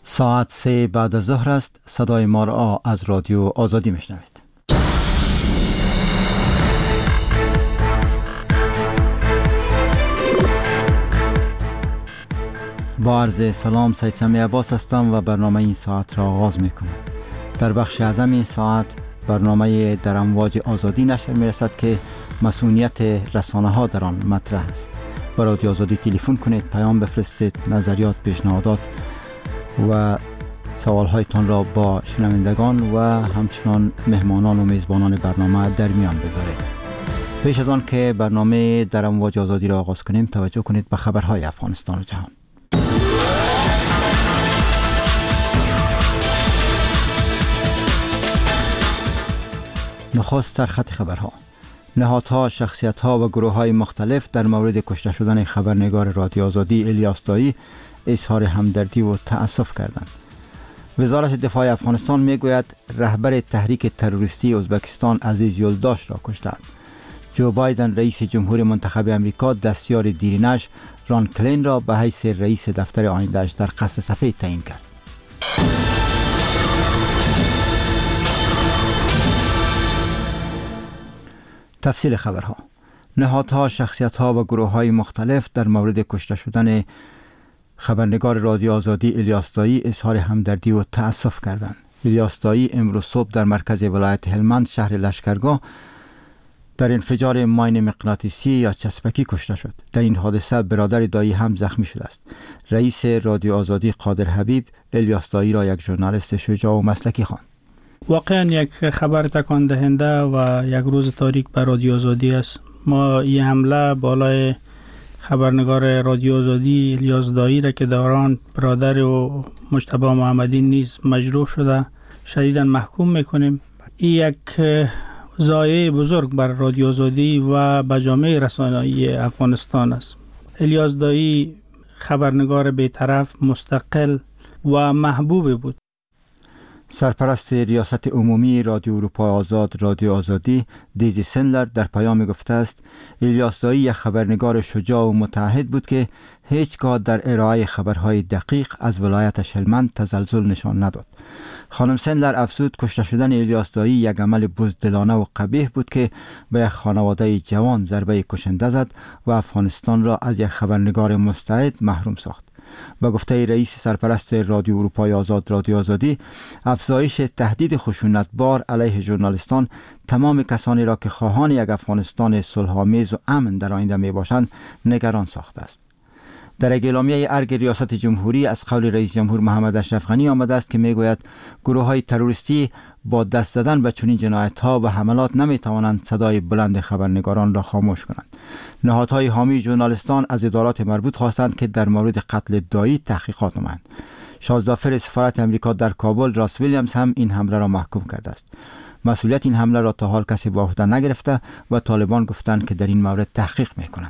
ساعت 3 بعد از ظهر است. صدای ما را از رادیو آزادی میشنوید. با عرض سلام، سید سمی عباس هستم و برنامه این ساعت را آغاز میکنم. در بخش اعظم این ساعت برنامه در امواج آزادی نشر میرسد که مسئولیت رسانه ها در آن مطرح است. با رادیو آزادی تلفن کنید، پیام بفرستید، نظریات، پیشنهادات و سوالهایتان را با شنوندگان و همچنان مهمانان و میزبانان برنامه در میان بگذارید. پیش از آن که برنامه در امواج آزادی را آغاز کنیم، توجه کنید به خبرهای افغانستان و جهان. نخست در خط خبرها. نهادها، شخصیت‌ها و گروه‌های مختلف در مورد کشته شدن خبرنگار رادیو آزادی الیاس دایی اظهار همدردی و تأسف کردند. وزارت دفاع افغانستان میگوید رهبر تحریک تروریستی ازبکستان عزیز یلداش را کشتند. جو بایدن رئیس جمهور منتخب امریکا دستیار دیرینش ران کلین را به حیث رئیس دفتر آینده‌اش در قصر سفید تعیین کرد. تفصیل خبرها. نهادها، شخصیت‌ها و گروه‌های مختلف در مورد کشته شدن خبرنگار رادیو آزادی الیاس دایی اظهار همدردی و تأسف کردند. الیاس دایی امروز صبح در مرکز ولایت هلمند شهر لشکرگاه در انفجار ماین مغناطیسی یا چسبکی کشته شد. در این حادثه برادر دایی هم زخمی شده است. رئیس رادیو آزادی قادر حبیب الیاس دایی را یک ژورنالیست شجاع و مسلکی خواند. واقعا یک خبر تکان دهنده و یک روز تاریک بر رادیو آزادی است. ما این حمله بالای خبرنگار رادیو آزادی الیاس دایی را که دوران برادر و مجتبی محمدی نیز مجروح شده شدیداً محکوم میکنیم. این یک ضایعه بزرگ بر رادیو آزادی و به جامعه رسانه‌ای افغانستان است. الیاس دایی خبرنگار بی‌طرف، مستقل و محبوب بود. سرپرست ریاست عمومی رادیو اروپای آزاد رادیو آزادی دیزی سندلر در پیام گفته است الیاس دایی یک خبرنگار شجاع و متعهد بود که هیچگاه در ارائه خبرهای دقیق از ولایتش هلمند تزلزل نشان نداد. خانم سندلر افزود کشته شدن الیاس دایی یک عمل بزدلانه و قبیح بود که به یک خانواده جوان ضربه کشنده زد و افغانستان را از یک خبرنگار مستعد محروم ساخت. با گفته رئیس سرپرست رادیو اروپای آزاد رادیو آزادی، افزایش تهدید خشونتبار علیه ژورنالیستان تمام کسانی را که خواهان یک افغانستان صلح‌آمیز و امن در آینده می باشند نگران ساخته است. در اعلامیه ارگ ریاست جمهوری از قول رئیس جمهور محمد اشرف غنی آمده است که میگوید گروه‌های تروریستی با دست زدن به چنین جنایت‌ها و حملات نمی‌توانند صدای بلند خبرنگاران را خاموش کنند. نهادهای حامی ژورنالیستان از ادارات مربوط خواستند که در مورد قتل دایی تحقیقات نمایند. شازدافر سفارت امریکا در کابل راس ویلیامز هم این حمله را محکوم کرده است. مسئولیت این حمله را تا حال کسی به عهده نگرفته و طالبان گفتند که در این مورد تحقیق می‌کنند.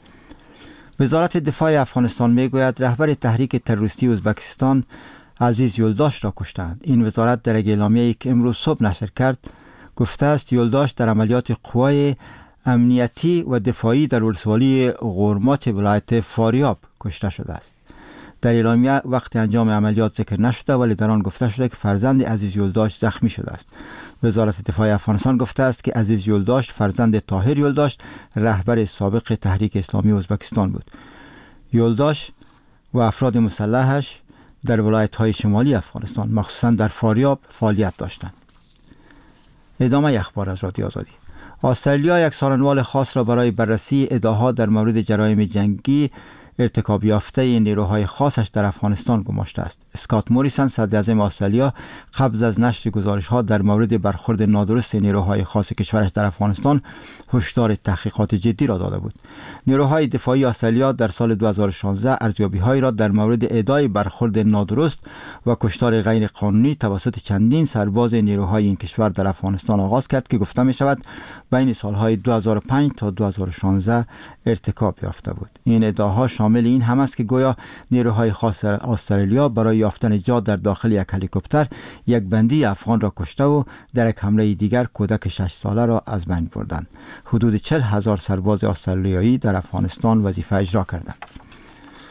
وزارت دفاع افغانستان میگوید رهبر تحریک تروریستی ازبکستان عزیز یلداش را کشتند. این وزارت در اعلامیه‌ای که امروز صبح نشر کرد گفته است یلداش در عملیات قوای امنیتی و دفاعی در ولسوالی غورماچ ولایت فاریاب کشته شده است. در اعلامیه وقت انجام عملیات ذکر نشده ولی در آن گفته شده که فرزند عزیز یلداش زخمی شده است. وزارت دفاع افغانستان گفته است که عزیز یلداش فرزند طاهر یلداش رهبر سابق تحریک اسلامی ازبکستان بود. یلداش و افراد مسلحش در ولایت‌های شمالی افغانستان مخصوصاً در فاریاب فعالیت داشتند. ادامه اخبار از رادیو آزادی. استرالیا یک سارنوال خاص را برای بررسی ادعاها در مورد جرایم جنگی ارتکاب یافته نیروهای خاصش در افغانستان گماشته است. اسکات موریسن صدر اعظم استرالیا قبل از نشر گزارش‌ها در مورد برخورد نادرست نیروهای خاص کشورش در افغانستان هشدار تحقیقات جدی را داده بود. نیروهای دفاعی استرالیا در سال 2016 ارزیابی‌هایی را در مورد ادعای برخورد نادرست و کشتار غیر قانونی توسط چندین سرباز نیروهای این کشور در افغانستان آغاز کرد که گفته می شود بین سالهای 2005 تا 2016 ارتکاب یافته بود. این ادعاها شامل این هم است که گویا نیروهای خاص استرالیا برای یافتن جا در داخل یک هلیکوپتر یک بندی افغان را کشته و در یک حمله دیگر کودک 6 ساله را از بین بردند. حدود 40,000 سرباز استرالیایی در افغانستان وظیفه اجرا کردند.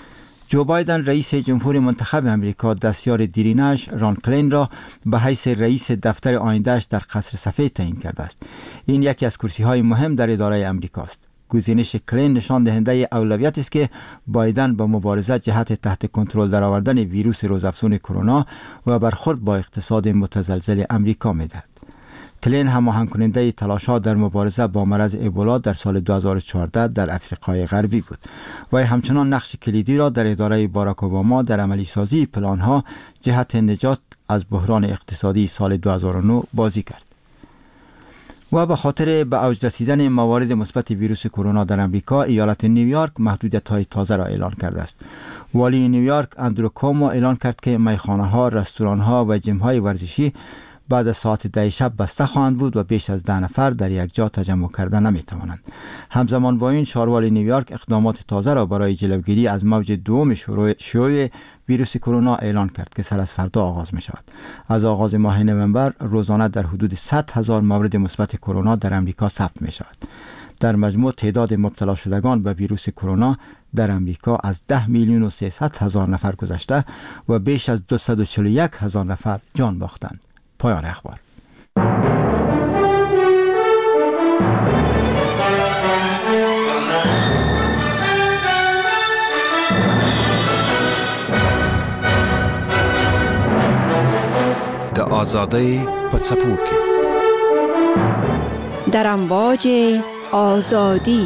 جو بایدن رئیس جمهور منتخب امریکا دستیار دیرینه‌اش ران کلین را به حیث رئیس دفتر آینده‌اش در قصر سفید تعیین کرده است. این یکی از کرسی‌های مهم در اداره امریکا است. گزینش کلین نشان دهنده اولویت است که بایدن با مبارزه جهت تحت کنترل درآوردن ویروس روزافزون کرونا و برخورد با اقتصاد متزلزل امریکا می‌دهد. کلین هماهنگ کننده تلاش‌ها در مبارزه با مرض ابولا در سال 2014 در افریقای غربی بود و همچنان نقش کلیدی را در اداره باراک اوباما در عملی سازی پلان‌ها جهت نجات از بحران اقتصادی سال 2009 بازی کرد. و به خاطر به اوج رسیدن موارد مثبت ویروس کرونا در امریکا، ایالت نیویورک محدودیت‌های تازه را اعلان کرده است. والی نیویورک اندرو کومو اعلان کرد که میخانه‌ها، رستوران‌ها و جیم‌های ورزشی بعد از ساعت 10 شب بسته خواهند بود و بیش از 10 نفر در یک جا تجمع کردن نمی‌توانند. همزمان با این شهروال نیویورک اقدامات تازه را برای جلوگیری از موج دوم شیوع ویروس کرونا اعلان کرد که سر از فردا آغاز می شود. از آغاز ماه نوامبر روزانه در حدود 100,000 مورد مثبت کرونا در امریکا ثبت می شود. در مجموع تعداد مبتلا شدگان به ویروس کرونا در امریکا از 10,300,000 نفر گذشته و بیش از 241,000 نفر جان باختند. پایان اخبار. د آزادی په څپو کې در امواج آزادی.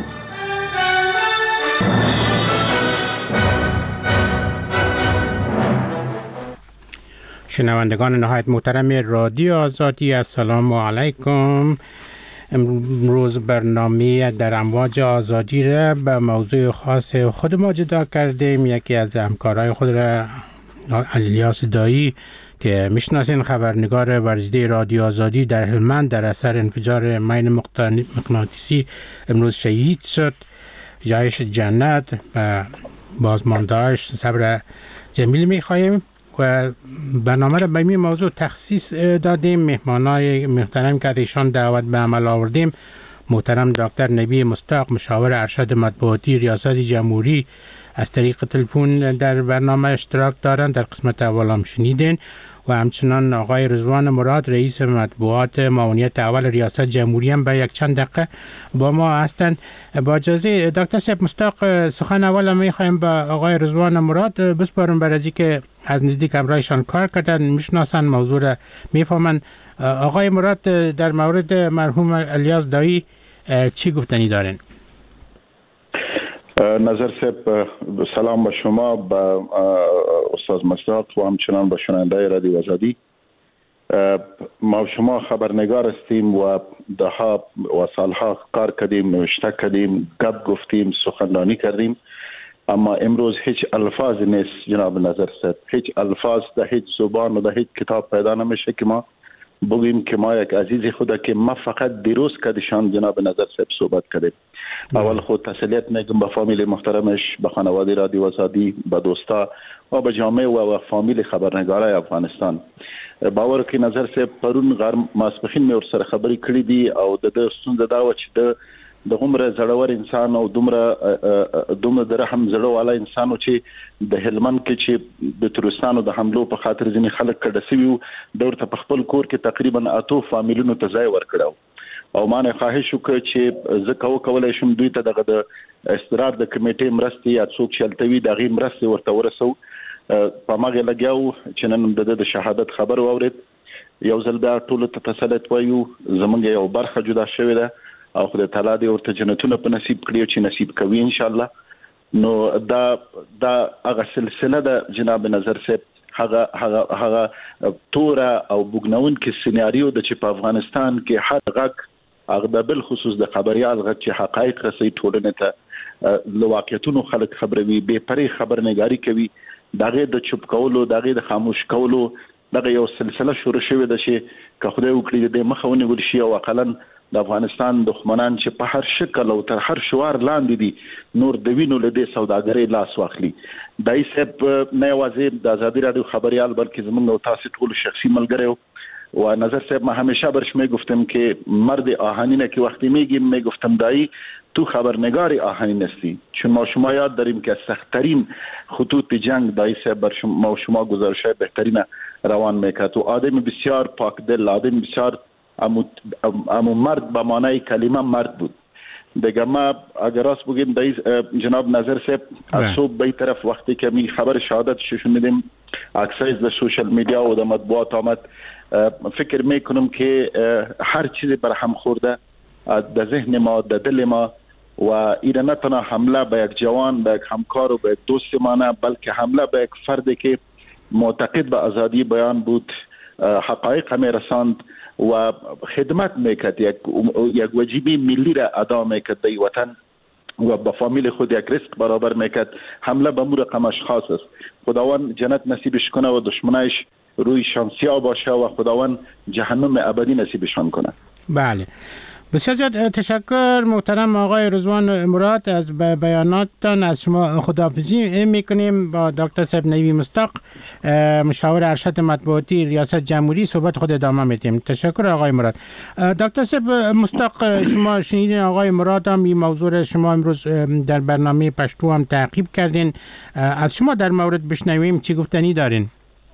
شنوندگان نهایت محترم رادیو آزادی، السلام علیکم. امروز برنامه در امواج آزادی را به موضوع خاص خود ما جدا کردیم. یکی از همکارای خود را الیاس دایی که میشناسین، خبرنگار ورزیده رادیو آزادی در هلمند، در اثر انفجار مین مغناطیسی امروز شهید شد. جایش جنت و بازماندهاش صبر جمیل میخواهیم و برنامه را به این موضوع تخصیص دادیم. مهمانای محترم که ایشان دعوت به عمل آوردیم، محترم دکتر نبی مستاق، مشاور ارشد مطبوعاتی ریاست جمهوری، از طریق تلفن در برنامه اشتراک دارند، در قسمت اول هم شنیدین، و همچنان آقای رضوان مراد، رئیس مطبوعات معاونیت اول ریاست جمهوری، هم برای یک چند دقیقه با ما هستند. با اجازه دکتر صاحب مستاق، سخن اول می خواهیم با آقای رضوان مراد بسپارم، برای از اینکه از نزدیک همراهشان کار کردن، میشناسن، موضوع را میفهمن. آقای مراد، در مورد مرحوم الیاس دایی چی گفتنی دارین؟ نظر صاحب، سلام به شما، به استاد مصداق و همچنان به شنونده رادیو آزادی. ما و شما خبرنگار هستیم و دهها و سالها کار کردیم، نوشته کردیم، گپ گفتیم، سخنرانی کردیم، اما امروز هیچ الفاظ نیست جناب نظر صاحب. هیچ الفاظ در هیچ زبان و در هیچ کتاب پیدا نمیشه که ما بگیم که ما یک عزیز خدا که ما فقط دیروز کدشان جناب نظر صاحب صحبت کردیم. اول خود تسلیت میگم به فامیل محترمش، به خانواده رادیو آزادی، به دوستا و به جامعه و فامیل خبرنگارای افغانستان. باور که نظر صاحب پرون ماسپخین می ورسره خبرې کړې دي او د ستونزه دا و چې د عمر زړور انسان او دومره د رحم زړه والا انسانو چې د هلمند کې چې د تروریستانو د حملو په خاطر ځینې خلک کډه شوي د ورته په خپل کور کې تقریبا 8 فامیلونو ته ځای ورکړو او ما نه خواهش وکړ چې زه کولای شم دوی ته دغه د استراحت د کمیټې مرستې یا څوک چلتوي دغه مرستې ورته ورسو. په ماغه لګیاو چې نن د شهادت خبر واورید. یو ځل بیا ټول ته تسلیت وایو، زمونږ یو برخه جدا شوې ده او خدای تعالی دې ورته جنتونه په نصیب کړي چې نصیب کوي ان شاء الله. نو دا هغه سلسله ده جناب نظر صاحب، هغه توره او بوګنون کې سیناریو د چې په افغانستان کې هر غږ هغه بل خصوص د خبريال غږ چې حقایق رسي ټولنه ته له واقعیتونو خلک خبروي، به پرې خبرنګاری کوي، دغه د چوپ کولو، دغه د خاموش کولو دغه یو سلسله شروع شوې ده چې که خدای وکړي د مخاوني ورشي او اقلن د افغانستان دښمنان چې په هر شکل او تر هر شوار لاندې دي نور د وینو له دې سوداګرۍ لاس واخلي. دای صاحب نه یوازې د ازادي رادیو خبريال بلکې زموږ او تاسو ټول شخصي ملګرو و نظر صاحب ما همیشه برش میگفتم که مرد آهنینه که وقتی میگیم میگفتم دایی تو خبرنگار آهنین هستی، چون ما شما یاد داریم که سخت‌ترین خطوط جنگ دایی صاحب بر ما شما گزارش‌های بهترین روان میکرد و آدم بسیار پاک دل، آدم بسیار امو مرد به معنای کلمه مرد بود. دیگه ما اگر راست بگیم دایی جناب نظر صاحب از صبح به طرف وقتی که می خبر شهادتش شنیدیم عکسای در سوشال میدیا و در مطبوعات آمد، فکر میکنم که هر چیزی بر هم خورده در ذهن ما، در دل ما و این نه تنها حمله به یک جوان، به یک همکار و به یک دوست ما نه، بلکه حمله به یک فردی که معتقد به آزادی بیان بود، حقایق می رساند و خدمت میکرد، یک واجبی ملی را ادا میکرد در وطن و با فامیل خود یک رزق برابر میکرد. حمله به مو رقم اشخاص است. خداوند جنت نصیبش کنه و دشمنایش روی شانسیا باشه و خداوند جهنم ابدی نصیبشان کنه. بله، بسیار زیاد تشکر محترم آقای رضوان مراد از بیاناتتان. از شما خداحافظی میکنیم. با دکتر صاحب نوی مصداق مشاور ارشد مطبوعاتی ریاست جمهوری صحبت خود ادامه میدیم. تشکر آقای مراد. دکتر صاحب مصداق، شما شنیدین آقای مراد هم این موضوع شما امروز در برنامه پشتو هم تعقیب کردین. از شما در مورد بشنویم چی گفتنی دارین؟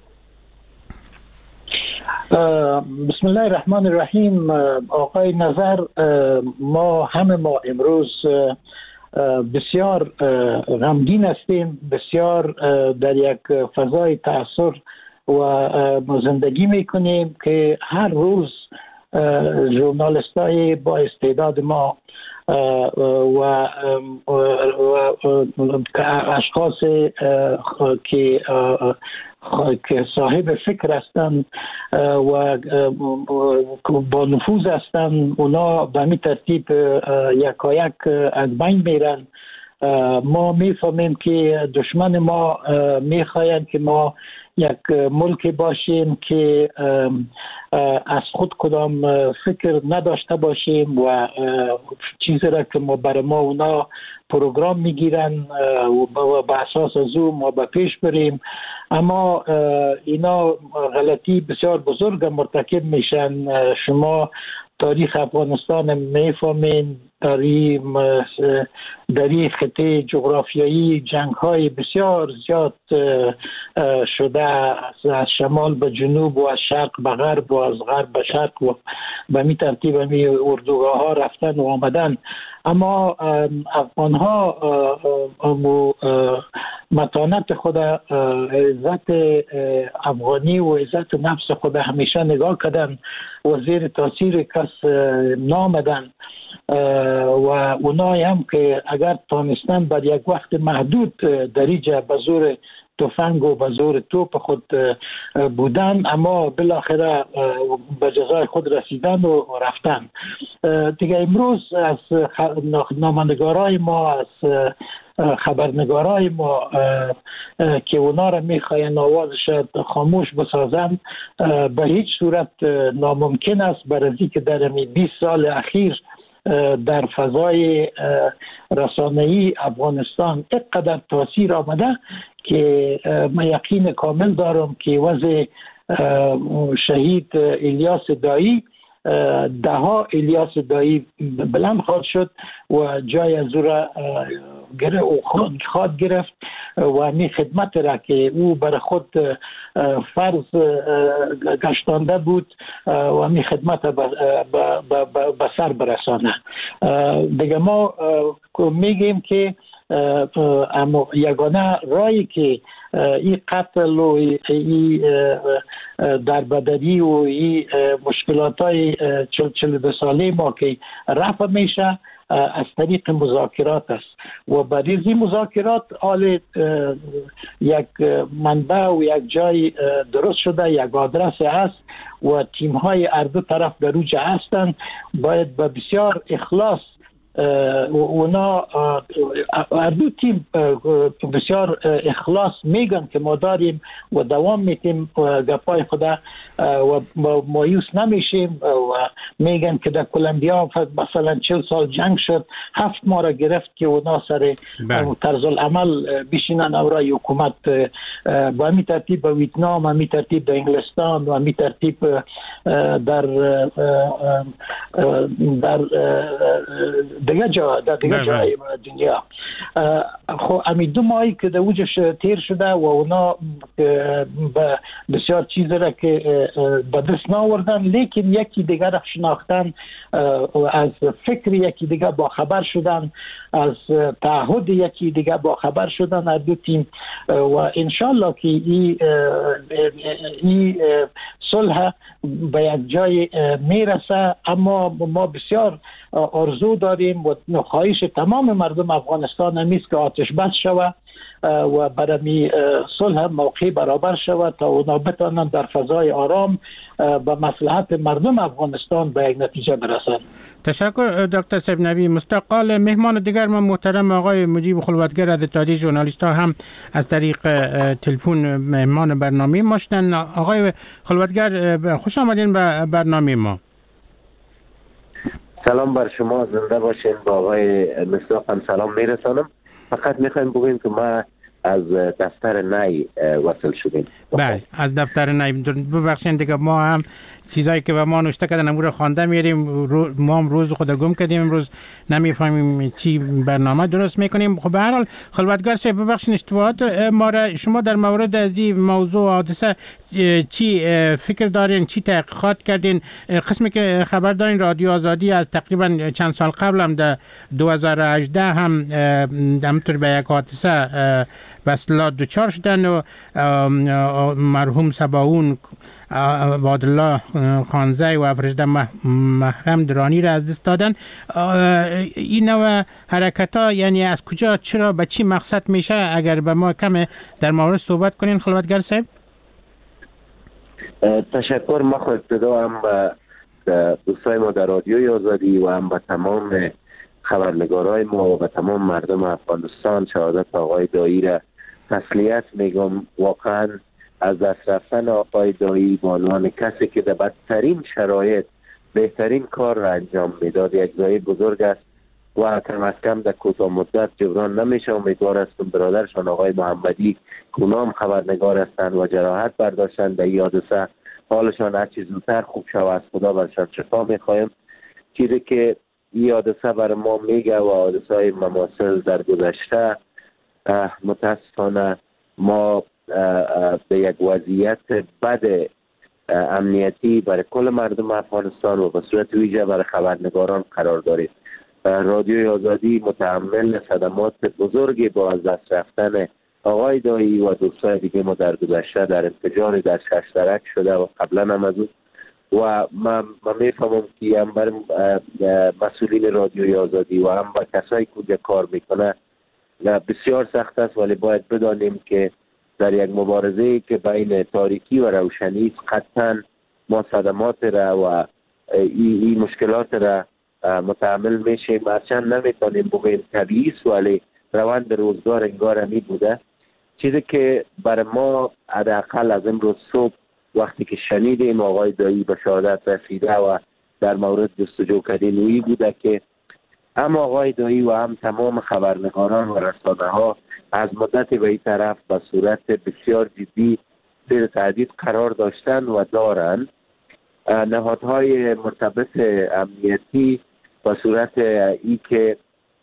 بسم الله الرحمن الرحیم. آقای نظر، ما امروز بسیار غمگین هستیم، بسیار در یک فضای تأثیر و زندگی میکنیم که هر روز ژورنالیستای با استعداد ما و اشخاص که صاحب فکر هستند و با نفوذ هستند، اونا به می ترتیب یکایک از بین میرن. ما میفهمیم که دشمن ما میخواهند که ما یک ملک باشیم که از خود کدام فکر نداشته باشیم و چیزی را که ما برای ما اونا پروگرام میگیرن و به اساس از او ما به پیش بریم. اما اینا غلطی بسیار بزرگ مرتکب میشن. شما تاریخ افغانستان میفهمین، در این خطه جغرافیایی جنگ های بسیار زیاد شده، از شمال به جنوب و از شرق به غرب و از غرب به شرق و به می ترتیب می اردوگاه ها رفتن و آمدن. اما افغان ها متانت خود، عزت افغانی و عزت نفس خود همیشه نگاه کردن و زیر تاثیر کس نامدن و اونایی هم که اگر تانستن بر یک وقت محدود در اینجا به زور تفنگ و به زور توپ خود بودن، اما بالاخره به جزای خود رسیدن و رفتن. دیگه امروز از نامه‌نگارای ما، از خبرنگارای ما که اونا را میخواین آوازش خاموش بسازن، به هیچ صورت ناممکن است، برای که در 20 سال اخیر در فضای رسانه‌ای افغانستان اینقدر تاثیر آمده که من یقین کامل دارم که وضع شهید الیاس دایی، دهها الیاس دایی بلند خواهد شد و جای از او را خواهد گرفت و می خدمت را که او بر خود فرض گشتانده بود و می خدمت به سر برسانه. دیگه ما میگیم که اما یگانه رایی که این قتل و این دربدری و این مشکلات های 42 ساله ما که رفع میشه از طریق مذاکرات است و بعد از این مذاکرات آل یک منبع و یک جای درست شده، یک آدرس است و تیم های هر دو طرف در اوج هستند. باید با بسیار اخلاص اونا هر دو تیم بسیار اخلاص میگن که ما داریم و دوام میتیم گپای خدا و مایوس نمیشیم و میگن که در کلمبیا مثلا 40 سال جنگ شد 7 ماه را گرفت که اونا سر طرز العمل بشینن اورای حکومت با همین ترتیب با ویتنام، همین ترتیب در انگلستان و همین ترتیب در دیگه جای دنیا. خب همین 2 ماهی که در اوجش تیر شده و اونا بسیار چیز را که به دست ناوردن، لیکن یکی دیگر را شناختن، از فکر یکی دیگر با خبر شدن، از تعهد یکی دیگر با خبر شدن هر دو تیم و انشالله که این صلح به یک جای میرسه. اما ما بسیار آرزو داریم و خواهش تمام مردم افغانستان همیست که آتش بس شود و برای صلح موقع برابر شود تا اونا بتانن در فضای آرام به مصلحت مردم افغانستان به یک نتیجه برسند. تشکر دکتر سیبنوی. مستقل مهمان دیگر ما محترم آقای مجیب خلوتگر از اتحادیه ژورنالیست ها هم از طریق تلفن مهمان برنامه ما شدن. آقای خلوتگر خوش آمدین به برنامه ما. سلام بر شما، زنده باشین. با آقای مصداق هم سلام میرسانم. فقط میخوایم بگویم که ما از دفتر نی وصل شدیم. بله، از دفتر نی. ببخشید دیگه ما هم چیزایی که به ما نوشته کردن امور خوانده میریم، ما هم روز خود گم کردیم، امروز نمیفهمیم چی برنامه درست میکنیم. خب به هر حال خلوتگر صاحب ببخشید اشتباهات ما را، شما در مورد از این موضوع حادثه چی فکر دارین، چی تحقیقات کردین؟ قسمی که خبر دارین رادیو آزادی از تقریبا چند سال قبل هم در 2018 هم همطور به یک حادثه به اصطلاح دچار شدن و مرحوم سباون عبدالله خانزی و فرشته محرم درانی را از دست دادن. این نوع حرکت ها یعنی از کجا، چرا، به چی مقصد میشه؟ اگر به ما کم در مورد صحبت کنین خلوتگر صاحب. تشکر. ما خود ابتدا هم به دوستای ما در رادیوی آزادی و هم به تمام خبرنگارای ما و به تمام مردم افغانستان شهادت آقای دایی را تسلیت میگم. واقعا از دست رفتن آقای دایی به عنوان کسی که در بدترین شرایط بهترین کار را انجام میداد یک ضایع بزرگ است و کم از کم در کوتاه مدت جبران نمیشه. امیدوار هستم برادرشان آقای محمدی که اونا هم خبرنگار هستند و جراحت برداشتند در این حادثه حالشان هر چیز زودتر خوب شود. از خدا برشان شفا میخوایم. چیزی که این حادثه برای ما میگه و حادثه های مماثل در گذشته، متاسفانه ما به یک وضعیت بد امنیتی برای کل مردم افغانستان و به صورت ویژه برای خبرنگاران قرار داریم. رادیوی آزادی متحمل صدمات بزرگی با از دست رفتن آقای دایی و دوستای دیگه ما در گذشته در انفجار در ششترک شده و قبلا هم از اون و من میفهمم که هم بر مسئولین رادیوی آزادی و هم با کسایی که کار میکنه بسیار سخت است، ولی باید بدانیم که در یک مبارزه که بین تاریکی و روشنی است قطعا ما صدمات را و این مشکلات را متحمل میشیم. هرچند نمیتونیم بگیم طبیعی است، ولی روند روزگار انگار همی بوده. چیزی که برای ما حداقل از امروز صبح وقتی که شنیدیم آقای دایی به شهادت رسیده و در مورد جستجو کردن اویی بوده که هم آقای دایی و هم تمام خبرنگاران و رسانه ها از مدت به این طرف به صورت بسیار جدی زیر تهدید قرار داشتن و دارن. نهادهای مرتبط امنیتی به صورت ای که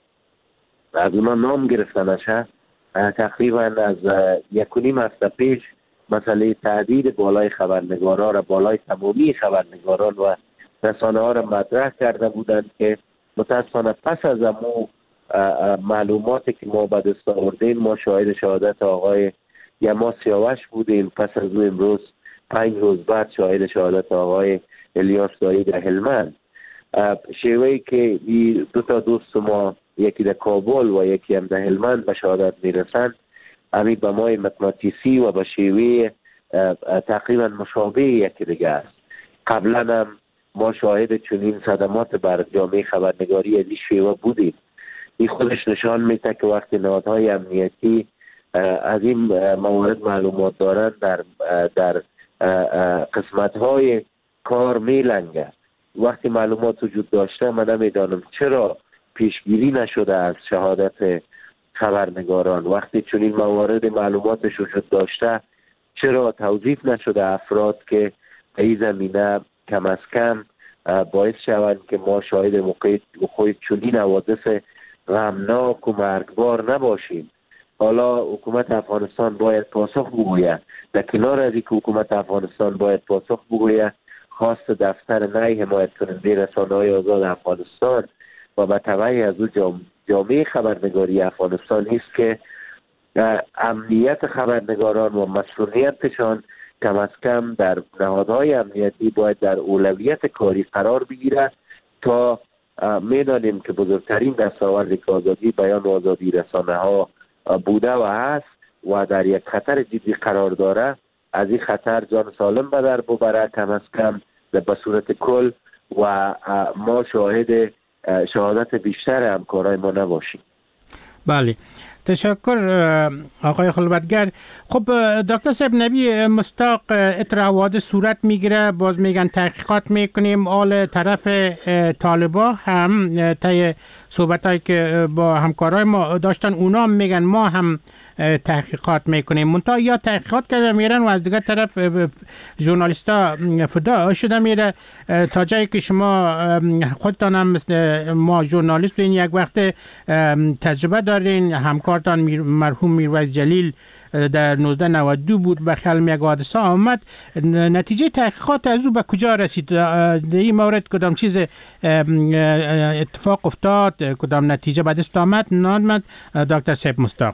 از اونا نام گرفتنش تقریبا از 1.5 هفته پیش مسئله تهدید بالای خبرنگاران را بالای تمامی خبرنگاران و رسانه ها را مطرح کرده بودند که متاسفانه پس از امو معلوماتی که ما به دست آوردیم ما شاهد شهادت آقای یما سیاوش بودیم. پس از او امروز 5 روز بعد شاهد شهادت آقای الیاس دایی در هلمند. شیوهی که دو تا دوست ما یکی در کابل و یکی هم در هلمند به شهادت میرسند همین به مای مغناطیسی و به شیوه تقریبا مشابه یکی دیگه است. قبلا هم ما شاهد چنین صدمات بر جامعه خبرنگاری از این شیوه بودیم. این خودش نشان میده که وقتی نهادهای امنیتی از این موارد معلومات دارن در قسمت‌های کار میلنگه. وقتی معلومات وجود داشته من نمیدانم چرا پیشگیری نشده از شهادت خبرنگاران. وقتی چنین موارد معلوماتش وجود داشته چرا توظیف نشده افراد که در این زمینه کم از کم باعث شوند که ما شاهد وقوع چنین حوادث غمناک و مرگبار نباشیم. حالا حکومت افغانستان باید پاسخ بگوید. در کنار از اینکه حکومت افغانستان باید پاسخ بگوید، خواست دفتر نی حمایت کننده رسانه‌های آزاد افغانستان و به تبعی از او جامعه خبرنگاری افغانستان است که امنیت خبرنگاران و مسئولیتشان کم از کم در نهادهای امنیتی باید در اولویت کاری قرار بگیرد تا می‌دانیم که بزرگترین دستاورد که آزادی بیان و آزادی رسانه ها بوده و هست و در یک خطر جدی قرار داره، از این خطر جان سالم به در ببره کم از کم به صورت کل و ما شاهد شهادت بیشتر همکارای ما نباشیم. بله، تشکر آقای خلوتگر. خب دکتر صاحب نبی مستاق، اتر حوادث صورت میگیره، باز میگن تحقیقات میکنیم. آل طرف طالبا هم طی صحبتایی که با همکارای ما داشتن اونا میگن ما هم تحقیقات میکنیم. منتها یا تحقیقات کرده میرن و از دیگه طرف ژورنالیستا فدا شده میره تا جایی که شما خودتان هم مثل ما ژورنالیست این یک وقت تجربه دارین. همکارتان مرحوم میرویس جلیل در 1992 بود به خلم یک حادثه آمد. نتیجه تحقیقات از او به کجا رسید؟ در این مورد کدام چیز اتفاق افتاد؟ کدام نتیجه به دست آمد؟ نامد دکتر صاحب مستاق.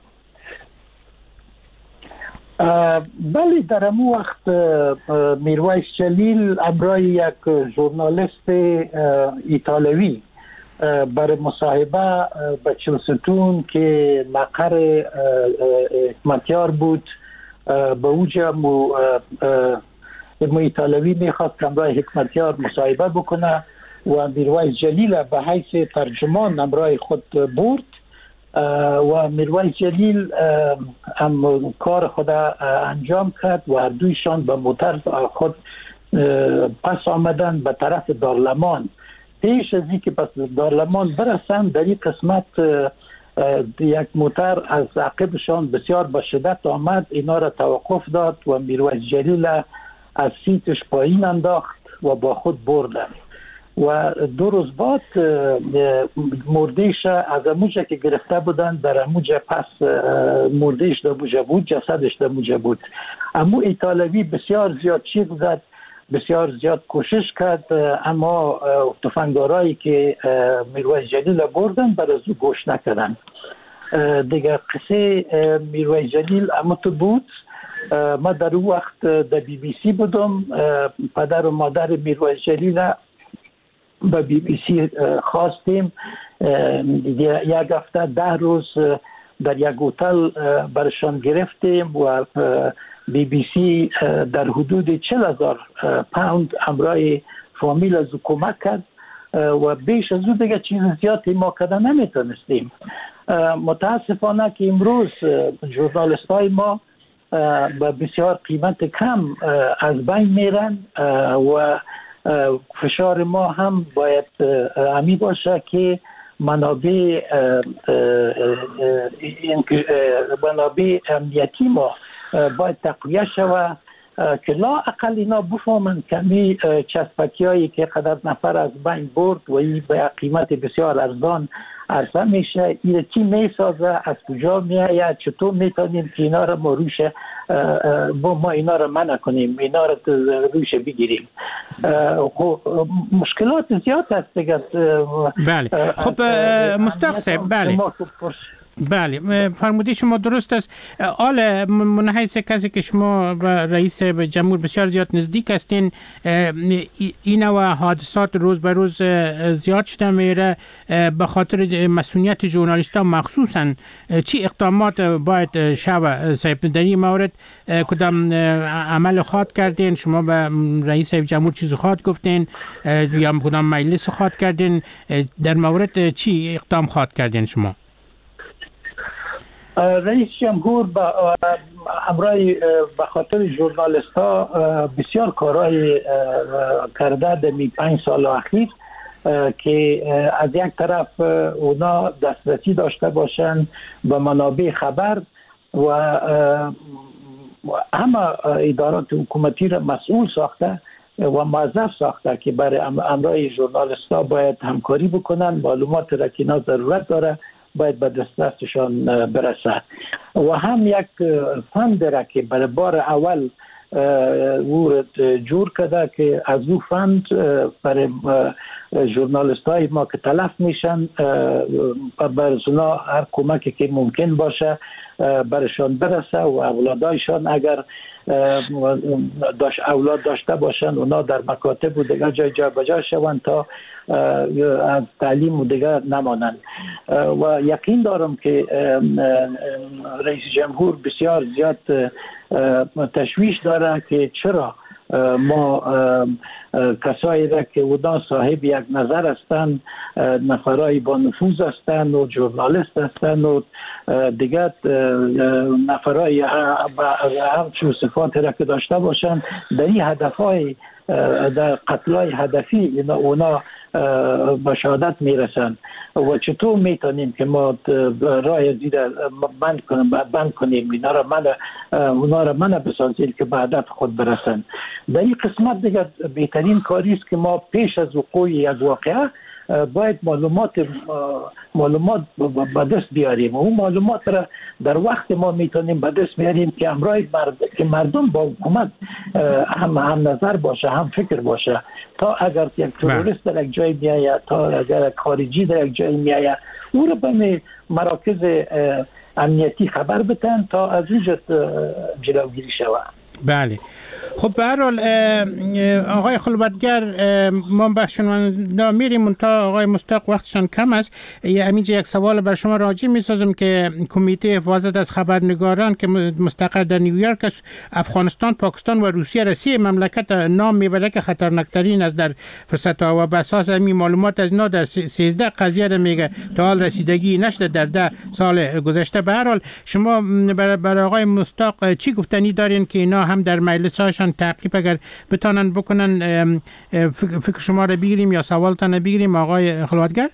بله، در امو وقت میرویس جلیل همراه یک ژورنالیست ایتالوی برای مصاحبه به چلستون که مقر حکمتیار بود به اوجا مو ایتالوی میخواست همراه حکمتیار مصاحبه بکنه و میرویس جلیل به حیث ترجمان همراه خود برد و میرویس جلیل هم کار خود انجام کرد و هر دویشان به موتر خود پس آمدن به طرف دارلمان. پیش از اینکه پس دارلمان برسند در این قسمت یک موتر از عقبشان بسیار با شدت آمد، اینا را توقف داد و میرویس جلیل از سیتش پایین انداخت و با خود بردن و 2 روز بعد مردیش از اموجه که گرفته بودن در اموجه پس مردیش در موجه بود، جسدش در موجه بود. امو ایتالوی بسیار زیاد چیز زد، بسیار زیاد کوشش کرد، اما تفنگدارایی که میرویس جلیل بردن بر از او گوش نکردن. دیگه قصه میرویس جلیل اما تو بود. ما در اون وقت در BBC بودم. پدر و مادر میرویس جلیل به BBC خواستیم. یک هفته 10 روز در یک هتل برشان گرفتیم و BBC در حدود 40,000 پوند همراه فامیل از کمک کرد و بیش از اون دیگه چیز زیادی ما کردن نمیتونستیم. متاسفانه که امروز ژورنالیست های ما با بسیار قیمت کم از بین میرن و فشار ما هم باید همی باشه که منابع امنیتی ما باید تقویه شود که لا اقل اینا بفهمن کمی چسبکی هایی که قدر نفر از بین برد و این به قیمت بسیار ارزان عرضه میشه، این چی میسازه، از کجا میآید، چطور میتونیم که اینا رو ما روش ما اینا رو منع کنیم، اینا رو روش بگیریم. مشکلات زیاد هست دیگه. بله. خب مستاق صاحب، بله بله، فرمودی شما درست است. آل من حیث کسی که شما و رئیس جمهور بسیار زیاد نزدیک هستین، این و حادثات روز به روز زیاد شده میره. به خاطر مسئولیت ژورنالیست‌ها مخصوصا چی اقدامات باید شود صاحب؟ در این مورد کدام عمل خواهد کردین؟ شما به رئیس جمهور چیز خواهد گفتین یا کدام مجلس خواهد کردین؟ در مورد چی اقدام خواهد کردین شما؟ رئیس جمهور همراه به خاطر ژورنالیست ها بسیار کارهای کرده در 5 سال اخیر که از یک طرف اونا دسترسی داشته باشند به منابع خبر و همه ادارات حکومتی را مسئول ساخته و موظف ساخته که برای امرای ژورنالیست ها باید همکاری بکنن، معلومات را که اینا ضرورت داره باید به دسترسشان برسه و هم یک فند را که برای بار اول او جور کرده که از او فند برای ژورنالیست های ما که تلف میشن برای اونا هر کمکی که ممکن باشه برشان برسه و اولادایشان اگر اولاد داشته باشن اونا در مکاتب و دیگر جای بجا شوند تا از تعلیم و دیگر نمانند. و یقین دارم که رئیس جمهور بسیار زیاد تشویش داره که چرا ما کسایی را که اونا صاحب یک نظر هستند، نفرای با نفوذ هستند و ژورنالیست هستند و دیگر نفرای همچون صفات را که داشته باشند در این هدفهای در قتلای هدفی اونا به شهادت میرسن و چطور میتونیم که ما راه زیده بند کنیم اونا را منع بسازیم که به هدف خود برسن. در این قسمت دیگه بهترین کاری است که ما پیش از وقوع یک واقعه باید معلومات به دست بیاریم و اون معلومات را در وقت ما میتونیم به دست بیاریم که امرای که مردم با حکومت هم نظر باشه، هم فکر باشه، تا اگر یک تروریست در یک جای میآید، تا اگر خارجی در یک جای میآید او را به مراکز امنیتی خبر بدن تا از وجود جلوگیری شود. بله، خب به هر حال آقای خلوتگر ما بخشنده میریم تا آقای مصداق وقتشان کم است. همینجا یک سوال بر شما راجع میسازم که کمیته حفاظت از خبرنگاران که مستقر در نیویورک است، افغانستان، پاکستان و روسیه رسی مملکت نام میبره که خطرناکترین است در فرصت‌ها و به اساس همین معلومات از اینا در 13 قضیه را میگه تا حال رسیدگی نشده در 10 سال گذشته. به هر حال شما برای آقای مصداق چی گفتنی دارین که اینا هم در مجلس هاشان تعقیب اگر بتانن بکنن؟ فکر شما را بگیریم یا سوالتان بگیریم آقای خلوتگر؟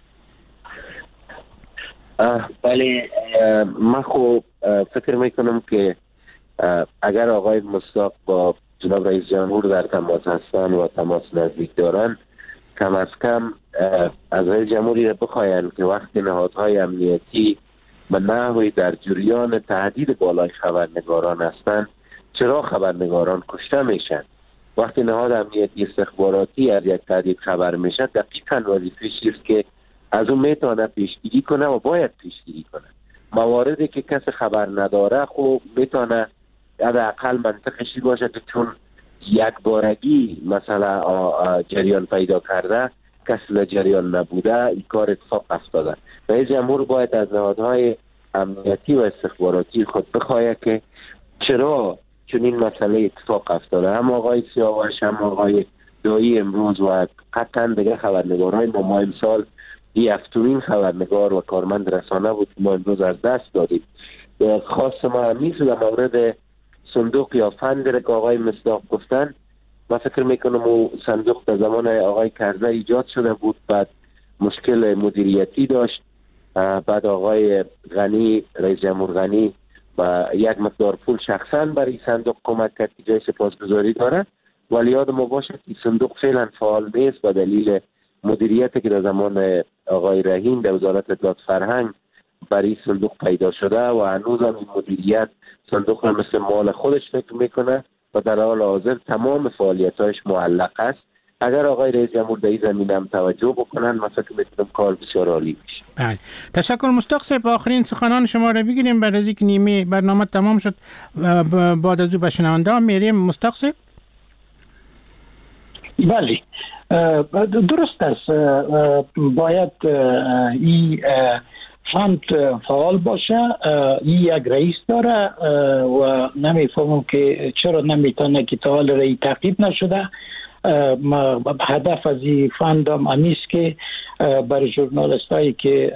بله، من خوب فکر میکنم که اگر آقای مصداق با جناب رئیس جمهور در تماس هستن و تماس نزدیک دارن، کم از کم از رئیس جمهوری را بخواین که وقتی نهادهای امنیتی به نحوی در جریان تهدید بالای خبرنگاران هستند، چرا خبرنگاران کشته میشن؟ وقتی نهاد امنیتی استخباراتی از یک تهدید خبر میشه، دقیقاً وظیفه‌اش است که از اون میتونه پیشگیری کنه و باید پیشگیری کنه. مواردی که کسی خبر نداره خب میتونه حداقل منطقشی باشه که چون یک بارگی مثلا جریان پیدا کرده، کسی در جریان نبوده، این کار اتفاق افتاده. رئیس جمهور باید از نهادهای امنیتی و استخباراتی خود بخواهد که چرا چون این مسئله اتفاق افتاده. هم آقای سیاوش، هم آقای دایی امروز و قطعا دیگه خبرنگارهای ما امسال این هفتمین خبرنگار و کارمند رسانه بود که ما امروز از دست دادیم. خاص ما همیشه در مورد صندوق یا فند که آقای مصداق گفتن، من فکر میکنم او صندوق در زمان آقای کرزی ایجاد شده بود، بعد مشکل مدیریتی داشت، بعد آقای غنی، رئیس جمهور غنی و یک مقدار پول شخصا برای صندوق کمک کرد که جای سپاسگزاری داره، ولی یاد ما باشد که صندوق فعلا فعال نیست به دلیل مدیریتی که در زمان آقای رحیم در وزارت اطلاعات فرهنگ برای صندوق پیدا شده و هنوز هم این مدیریت صندوق را مثل مال خودش فکر میکنه و در حال حاضر تمام فعالیتایش معلق است. اگر آقای رئیس جمهور در این زمینه هم توجه بکنن مثلا که میتونم کار بسیار عالی بشه. بله تشکر مصداق صاحب. آخرین سخنان شما را بگیریم بعد از اینکه نیمه برنامه تمام شد بعد از او به شنونده ها میریم. مصداق صاحب. بله درست است، باید این فند فعال باشه. این یک رئیس داره و نمیفهمم که چرا نمیتونه که تا حال رئی تعقیب نشده. هدف از این فند هم امیست که برای ژورنالیست هایی که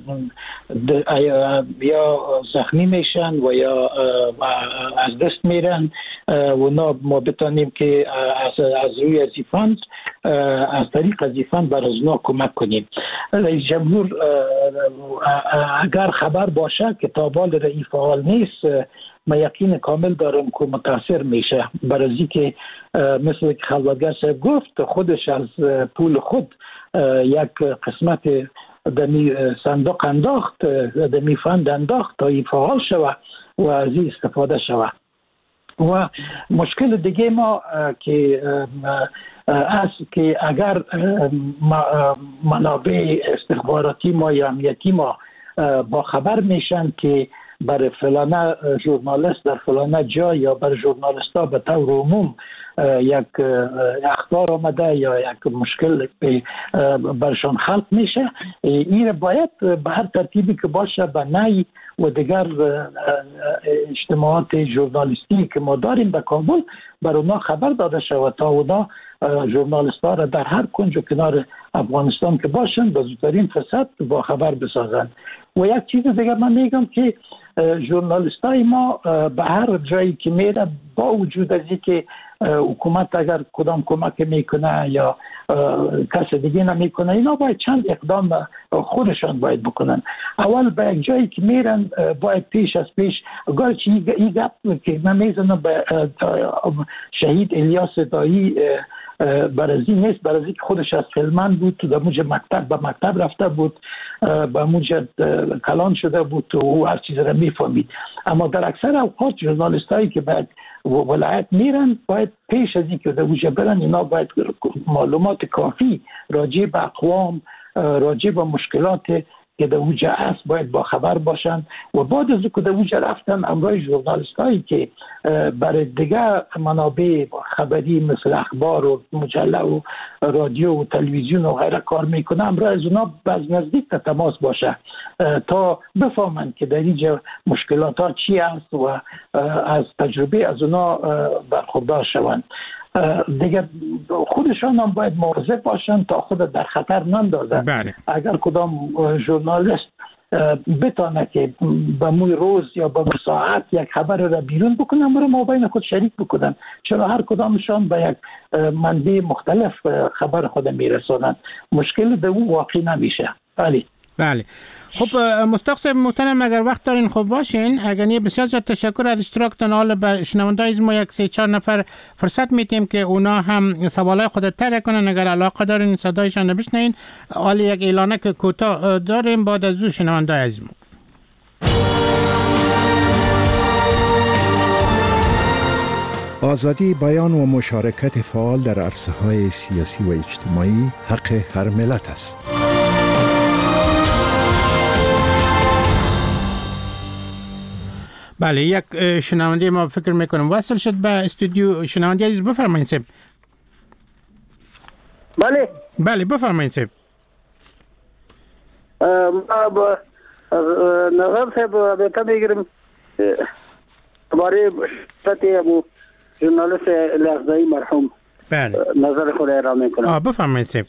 یا زخمی میشن و یا از دست میرن و ما بتانیم که از روی از این فند از طریق از این فند بر از اونا کمک کنیم. رئیس جمهور اگر خبر باشه که تا بال رئی فعال نیست، ما یقین کامل دارم که متاثر میشه، برای اینکه مثل که خلوتگر صاحب گفت خودش از پول خود یک قسمت دمی صندوق انداخت، دمی فند انداخت تا این فعال شود و از این استفاده شود. و مشکل دیگه ما که است که اگر منابع استخباراتی ما یا امنیتی ما با خبر میشن که برای فلانه ژورنالیست در فلانه جا یا برای ژورنالیست ها به طور عموم یک اخبار آمده یا یک مشکل برشان خلق میشه، این باید به هر ترتیبی که باشه به نی و دیگر اجتماعات ژورنالیستی که ما داریم به کابل بر اونا خبر داده شود تا اونا ژورنالیست ها را در هر کنج و کنار افغانستان که باشن به زودترین فرصت با خبر بسازن. و یک چیز دیگر من میگم که ژورنالیست های ما به هر جایی که میره با وجود از اینکه حکومت اگر کدام کمک میکنه یا کس دیگه نمیکنه، اینا باید چند اقدام خودشان باید بکنن. اول به یک جایی که میرن باید پیش از پیش گرچه این گپ که من میزنم به شهید الیاس دایی برازی نیست، برازی که خودش از فلمان بود، در موجه مکتب به مکتب رفته بود، به موجه کلان شده بود و هر چیز را میفهمید. اما در اکثر اوقات ژورنالیست هایی که باید ولایت میرن باید پیش از اینکه در موجه برن اینا باید معلومات کافی راجع به اقوام، راجع به مشکلات که در اوجه است باید با خبر باشن و بعد از که در اوجه رفتن امروز ژورنالیست هایی که برای دیگه منابع خبری مثل اخبار و مجله و رادیو و تلویزیون و غیره کار میکنه، امروز از اونا باز نزدیک تماس باشه تا بفهمن که در اینجا مشکلات ها چی است و از تجربه از اونا برخوردار شوند. دیگه خودشان هم باید مواظب باشن تا خود در خطر نندازن. بله. اگر کدام ژورنالیست بتانه که به موی روز یا به موی ساعت یک خبر را بیرون بکنن، مرا ما بین خود شریک بکنن، چرا هر کدامشان به یک منبع مختلف خبر خود میرسونن، مشکل به اون واقع نمیشه. بله. خب مصداق صاحب محترم اگر وقت دارین خب باشین، اگر نه بسیار زیاد تشکر از اشتراکتان. حالا به شنونده‌های ما یک 3-4 نفر فرصت میتیم که اونا هم سوالای خود طرح کنن، اگر علاقه دارین صدایشان رو بشنوین. حالا یک اعلانه که کوتاه داریم بعد از او شنونده عزیز ما. آزادی بیان و مشارکت فعال در عرصه‌های سیاسی و اجتماعی حق هر ملت است. بله، یک شنونده ما فکر میکنم وصل شد به استودیو. شنونده عزیز بفرمایید صاحب. بله بفرمایید صاحب. نظر صاحب بهتا میگیرم برای شخصیت ابو ژورنالیست الیاس مرحوم. بله نظر خود را میکنم. بفرمایید صاحب.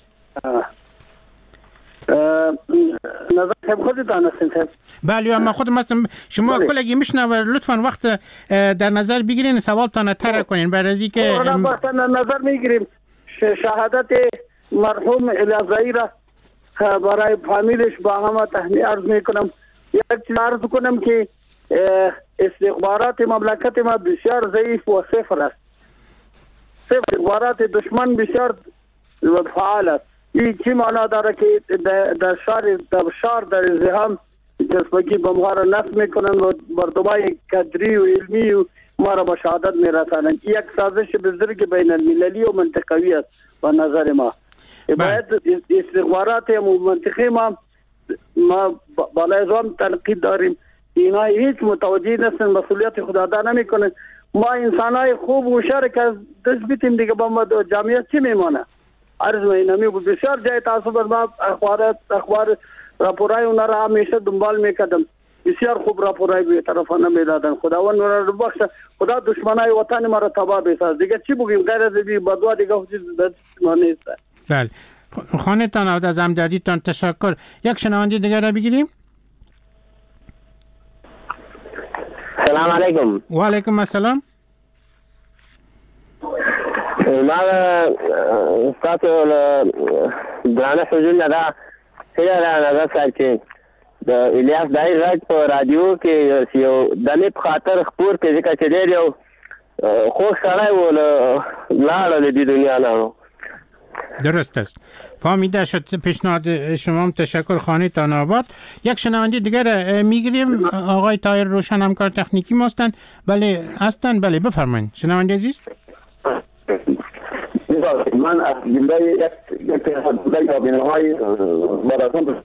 نظر صاحب خودتان هستین صاحب؟ بله من خودم هستم. شما کلگی میشنوه لطفا وقت در نظر بگیرین سوالتان طرح کنین برای اینکه نظر میگیریم. شهادت مرحوم الیاس را برای فامیلش با همه تهنیت عرض میکنم. یک چیز عرض کنم که استخبارات مملکت ما بسیار ضعیف و صفر است. استخبارات دشمن بسیار فعال است. این چی معنا داره که در شهر در ازدحام جسمگی بمغار نصب میکنن و مردمای کدری و علمی و ما را به شهادت میرسانند. یک سازش بزرگ بین المللی و منطقوی است به نظر ما. باید استخبارات منطقه ما بالای زام تنقید داریم. اینا هیچ متوجه نیستن، مسئولیت خود ادا نمیکنن. ما انسانای خوب و شر که دست بیتیم دیگه با جامعه چی میمونه؟ عرض اینمی بود. بسیار جای تعصب ما اخبار راپورای اونا را همیشه دنبال میکردم. بسیار خوب راپورای به طرفانه میدادن. خداوند اونا را بخش. خدا دشمنای وطن ما را تباه بساز. دیگه چی بگیم غیر از بدوا دیگه چیز ما نیست. بله. خانه‌تان از همدردیتان تشکر. یک شنونده دیگر را بگیریم. سلام علیکم. و علیکم السلام. ما تاسو درانه سوجل نه هیله نه چې د الیاس دای راج په رادیو کې یو د نه خاطر خبر کې ځکه چې ډېر یو خو سړی و لاړ د دنیا نه. درست است. فهمیده شد. پیشنهاد شما هم تشکر. خانه تان آباد. یک شنونده دیگر میگیریم. آقای طاهر روشن همکار تکنیکی ما هستند. بله هستند. بله بفرمایید شنونده عزیز. من از جنبه یک یابینه‌های مراسم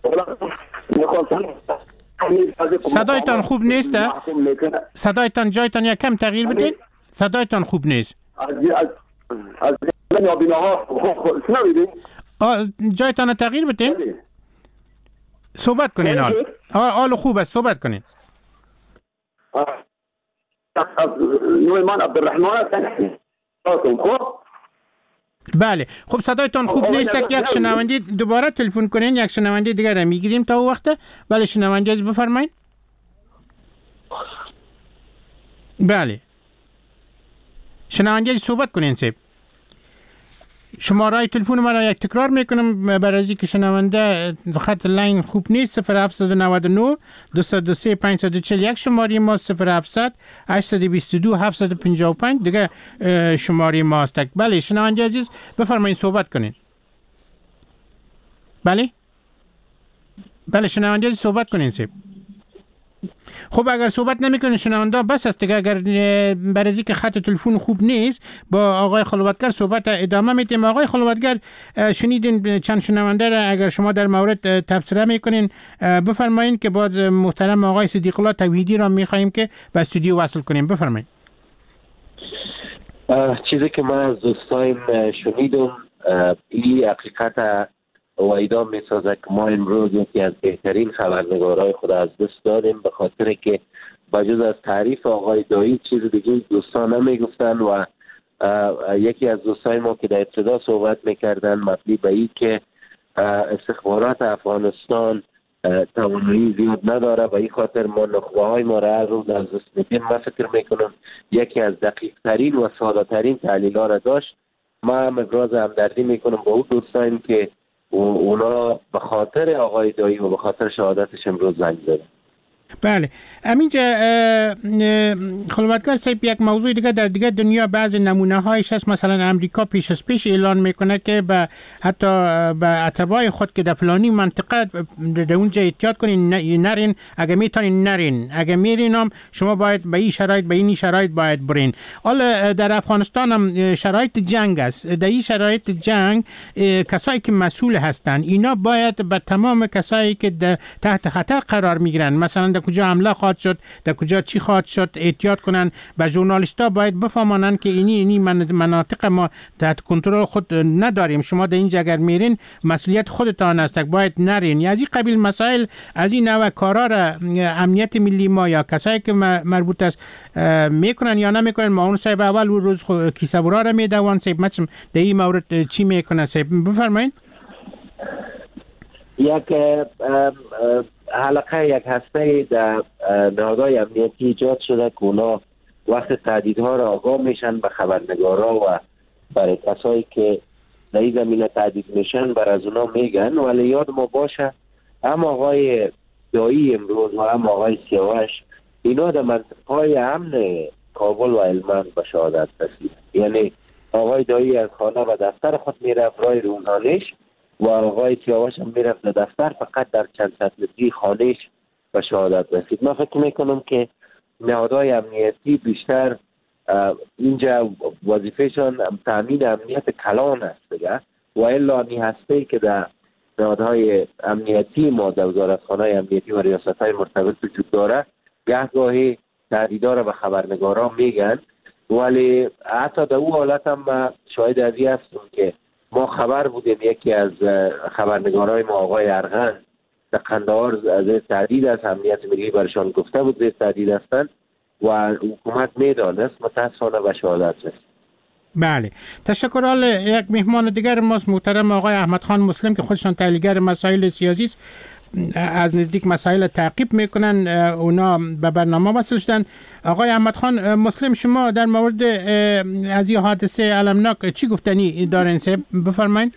صدایتان خوب نیست. صدایتان جایتان یک کم تغییر بدین. صدایتان خوب نیست. از یابینه‌ها شنویدین؟ جایتان تغییر بدین. صحبت کنین. حال خوب است. صحبت کنین. نویمان عبدالرحمن بله. خب صدایتان خوب نیست. یک شنونده دوباره تلفن کنین. یک شنونده دیگر را میگیریم تا وقت. بله شنونده از بفرمایید. بله شنونده از صحبت کنین سیب. شماره تلفن ما را یک تکرار میکنم برای اینکه شنونده خط لاین خوب نیست. 0799 223 541 شماره ما 0700 822 755 دیگه شماره ماست. بله شنونده عزیز بفرمایید صحبت کنین. بله شنونده عزیز صحبت کنین سیب. خب اگر صحبت نمیکنه شنونده بس است دیگه. اگر برای اینکه خط تلفن خوب نیست با آقای خلوتگر صحبت ادامه میدیم. آقای خلوتگر شنیدین چند شنونده را. اگر شما در مورد تبصره میکنین بفرمایین که باز محترم آقای صدیق الله توحیدی را میخواهیم که به استودیو وصل کنیم. بفرمایین. چیزی که من از دوستایم شنیدم این حقیقت وایدا می سازه که ما امروز یکی از بهترین خبرنگارای خود از دست دادیم، به خاطر که بجز از تعریف آقای دایی چیز دیگه دوستان نمی گفتن و یکی از دوستای ما که در ابتدا صحبت میکردن مبنی به این که استخبارات افغانستان توانایی زیاد نداره، به این خاطر ما نخبه های ما را هر روز از دست میدیم. من فکر میکنم یکی از دقیق ترین و ساده ترین تحلیل ها را داشت. ما هم ابراز همدردی میکنم با اون دوستان که اونا به خاطر آقای دایی و به خاطر شهادتش امروز زنگ زدن. بله همینجا خلوتگر صاحب یک موضوع دیگه در دیگه دنیا بعضی نمونه هایش هست. مثلا امریکا پیش از پیش اعلان میکنه که حتی به اتباع خود که در فلانی منطقه در اونجا احتیاط کنین نرین، اگه میتونین نرین، اگه میرین هم شما باید به این شرایط به این شرایط باید برین. حالا در افغانستان هم شرایط جنگ است. در این شرایط جنگ کسایی که مسئول هستند اینا باید به تمام کسایی که تحت خطر قرار میگیرن، مثلا در کجا حمله خواهد شد، در کجا چی خواهد شد، احتیاط کنن. و ژورنالیستا باید بفهمانن که اینی مناطق ما تحت کنترل خود نداریم. شما در اینجا اگر میرین مسئولیت خودتان است، باید نرین. از این قبیل مسائل، از این نوع کارا را امنیت ملی ما یا کسایی که مربوط است میکنن یا نمیکنن. معاون صاحب اول روز کیسه‌ورا را میدوان. صاحب مچم در این مورد چی میکنه صاحب بفرمایید. یک حلقه یک هسته در نهادهای امنیتی ایجاد شده که اونا وقت تهدیدها را آگاه میشن به خبرنگارا و برای کسایی که در این زمینه تهدید میشن بر از اونا میگن. ولی یاد ما باشه هم آقای دایی امروز و هم آقای سیاوش اینا در منطقه‌های امن کابل و هلمند به شهادت رسیدن. یعنی آقای دایی از خانه و دفتر خود میرفت راه روزانه‌اش و آقای سیاوش هم میرفت دفتر، فقط در چند صد متری خانهش به شهادت رسید. من فکر میکنم که نهادهای امنیتی بیشتر اینجا وظیفهشان تامین امنیت کلان است دیگه، و الا می هسته که در نهادهای امنیتی ما در وزارتخانه‌های امنیتی و ریاست‌های مرتبط وجود داره، گهگاهی تهدیدا را به خبرنگاران میگن، ولی حتی در اون حالت هم شاهد ازی هستیم که ما خبر بودیم یکی از خبرنگارای ما آقای ارغن در قندهار از تهدید از امنیت ملی برشان گفته بود زیر تهدید هستند و حکومت میدانست، متاسفانه به شهادت رسید. بله، تشکر. یک مهمان دیگر ماست محترم آقای احمد خان مسلم که خودشان تحلیلگر مسائل سیاسی است، از نزدیک مسائل تعقیب میکنن، اونا به برنامه وصل شدن. آقای احمد خان مسلم، شما در مورد از این حادثه المناک چی گفتنی دارین؟ بفرمایید.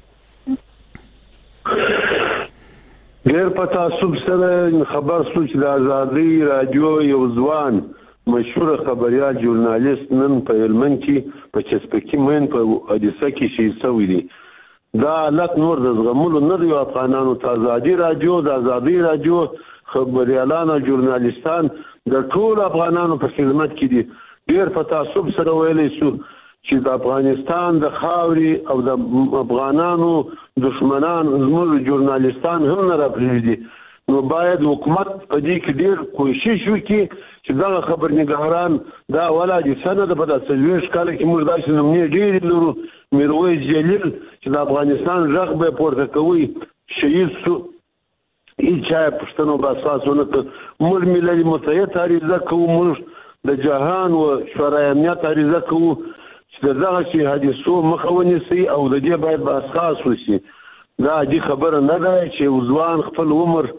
ډېر په تعصب سره خبر سوچ د ازادي رادیو یو ځوان مشهور خبريال ژورنالیست نن په هلمند کې په چسپکي مین په حادثه کې شهید شوی دی. دا حالت نور د زغملو نه دی. افغانانو ته ازادي رادیو د ازادي رادیو خبريالان او ژورنالیستان د ټول افغانانو په خدمت کې دي. ډېر په تعصب سره ویلی شو چې د افغانستان د خاورې او د افغانانو دشمنان زموږ ژورنالیستان هم نه راپرېږدي. نو باید حکومت په دې کې ډېر کوشش وکړي چې دغه خبرنګاران دا ولا د سند په داسې 40 کال کې موږ داسې نمونې ډېرې لرو. میرویس جلیل چې د افغانستان غږ به پورته کوي شهید شو، هیڅ چا پوښتنه په اساس ونه کړه. موږ ملل متحد عریضه کوو، موږ د جهان و شورای امنیت عریضه کوو چې دغه شي حادثو مخه ونیسي او د دې باید په اساس وشي. دا عادي خبره نه ده چې ځوان خپل عمر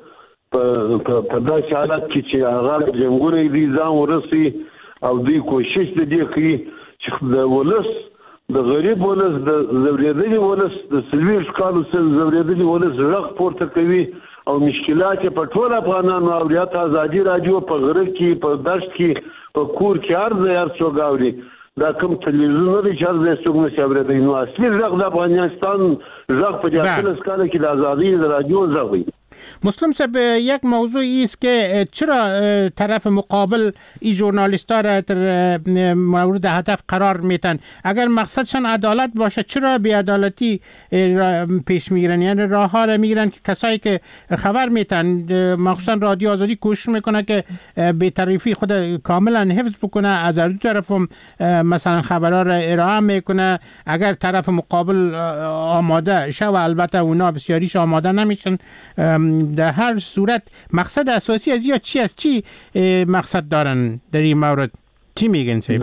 په داسې حالت کې چې هغه جنګونه دي ځان ورسي او دوی کوشش دې کوي چې د ولس د غریب ولس د زوریدلي ولس د 40 کالو زوریدلي ولس غږ پورته کوي او مشکلات په ټول افغانانو او ریاست ازادي رادیو په غره کې په دشت کې په کور کې هر ځای هر څوک اوري. دا کوم تلویزیون نه دی چې هر ځای څوک نشي اورېدی. نو اصلي غږ د افغانستان غږ په دې 18 کال کې د ازادي رادیو غږ وي. مسلم صاحب، یک موضوعی است که چرا طرف مقابل این ژورنالیست‌ها را مورد هدف قرار میتن؟ اگر مقصدشان عدالت باشه چرا بی‌عدالتی پیش میگیرن؟ یعنی راه‌ها را میگیرن که کسایی که خبر میتن، مخصوصا رادیو آزادی کوشش میکنه که بی‌طرفی خود کاملا حفظ بکنه، از هر دو طرف مثلا خبرها را ارائه میکنه. اگر طرف مقابل آماده شه و البته اونا بسیاریش آماده نمیشن، در هر صورت مقصد اساسی از یا چی از چی مقصد دارن در این مورد؟ چی میگن صاحب؟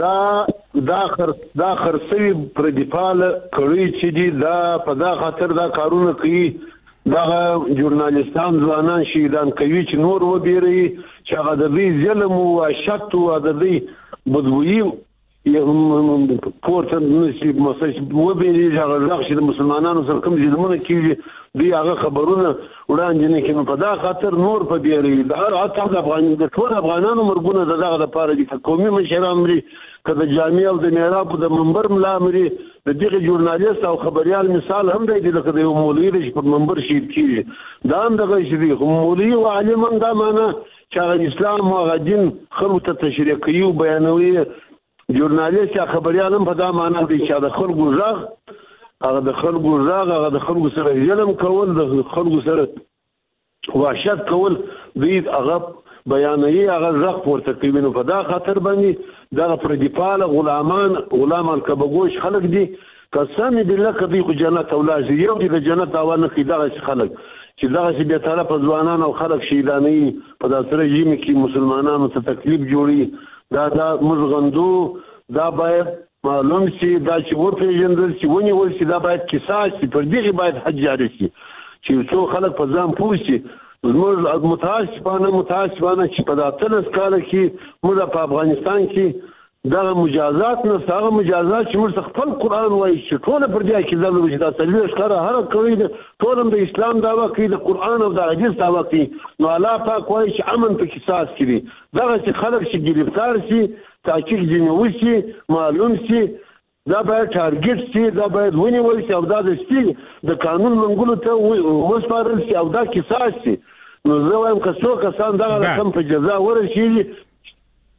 دا خرڅوي پردیپال کوي چې دی دا په دا خاطر دا کارونه کوي. دا ژورنالیستان ځوانان شهیدان کوي چې نور وبېري چې هغه د دې ظلم او وحشت او د دې بدبویي پورته نشي وبېري چې هغه ځکه چې د مسلمانانو سره کوم ظلمونه کیږي دی هغه خبرونه وړاندې نه کینو. په دا خاطر نور په بیاري د هر حتی د افغان د ټول افغانانو مرګونه دغه لپاره دي. قومي مشران مري، کله جامع او د میراب د منبر ملا مري، د دغه ژورنالیست او خبريال مثال هم دی لکه د مولوی چې په منبر شهید کیږي. دا هم دغه شی دی. مولوی او عالم دا معنا چې اسلام او دین خلکو ته تشریح کوي او بیانوي. ژورنالیست یا خبريال هم په دا معنا دی چې د خلکو غږ، هغه د خلکو غږ، هغه د خلکو سره ظلم کول، د خلکو سره وحشت کول، دوی هغه بیانوي، هغه غږ پورته کوي. نو په دا خاطر باندې دغه پردیپال غلام الکبګوش خلک دي. قسم بالله کدی خو جنت اولاد یو دي د جنت داوا نه کوي. دغه خلک چې دغه چې به تعالی په ځوانان او خلک شهیداني په داسره یې کې مسلمانانو ته تکلیف جوړي. دا مزغندو دا باید معلوم شي، دا چې ورپېژندل شي، ونیول شي. دا باید قصاص شي، پر دغه باید حد جاری شي چې څو خلک په ځان پوه شي. زموږ متاسفانه چې په 13 کال کې موږ په افغانستان کې دغه مجازات نه، هغه مجازات چې موږ خپل قرآن وایي چې ټول پر دې کې ځل وجدا تلوي ښکاره هر کوي ټول د اسلام دعوا کوي، د قرآن او د حدیث دعوا کوي. نو الله پاک وایي چې امن په قصاص کړي. دغه چې خلک چې گرفتار شي، تحقیق جنوي شي، معلوم شي، دا باید ټارګټ شي، دا باید ونیول شي او دا د سپي د قانون منګولو ته وسپارل شي او دا قصاص شي. نو زه وایم که څو کسان دغه رقم په جزا ورسېږي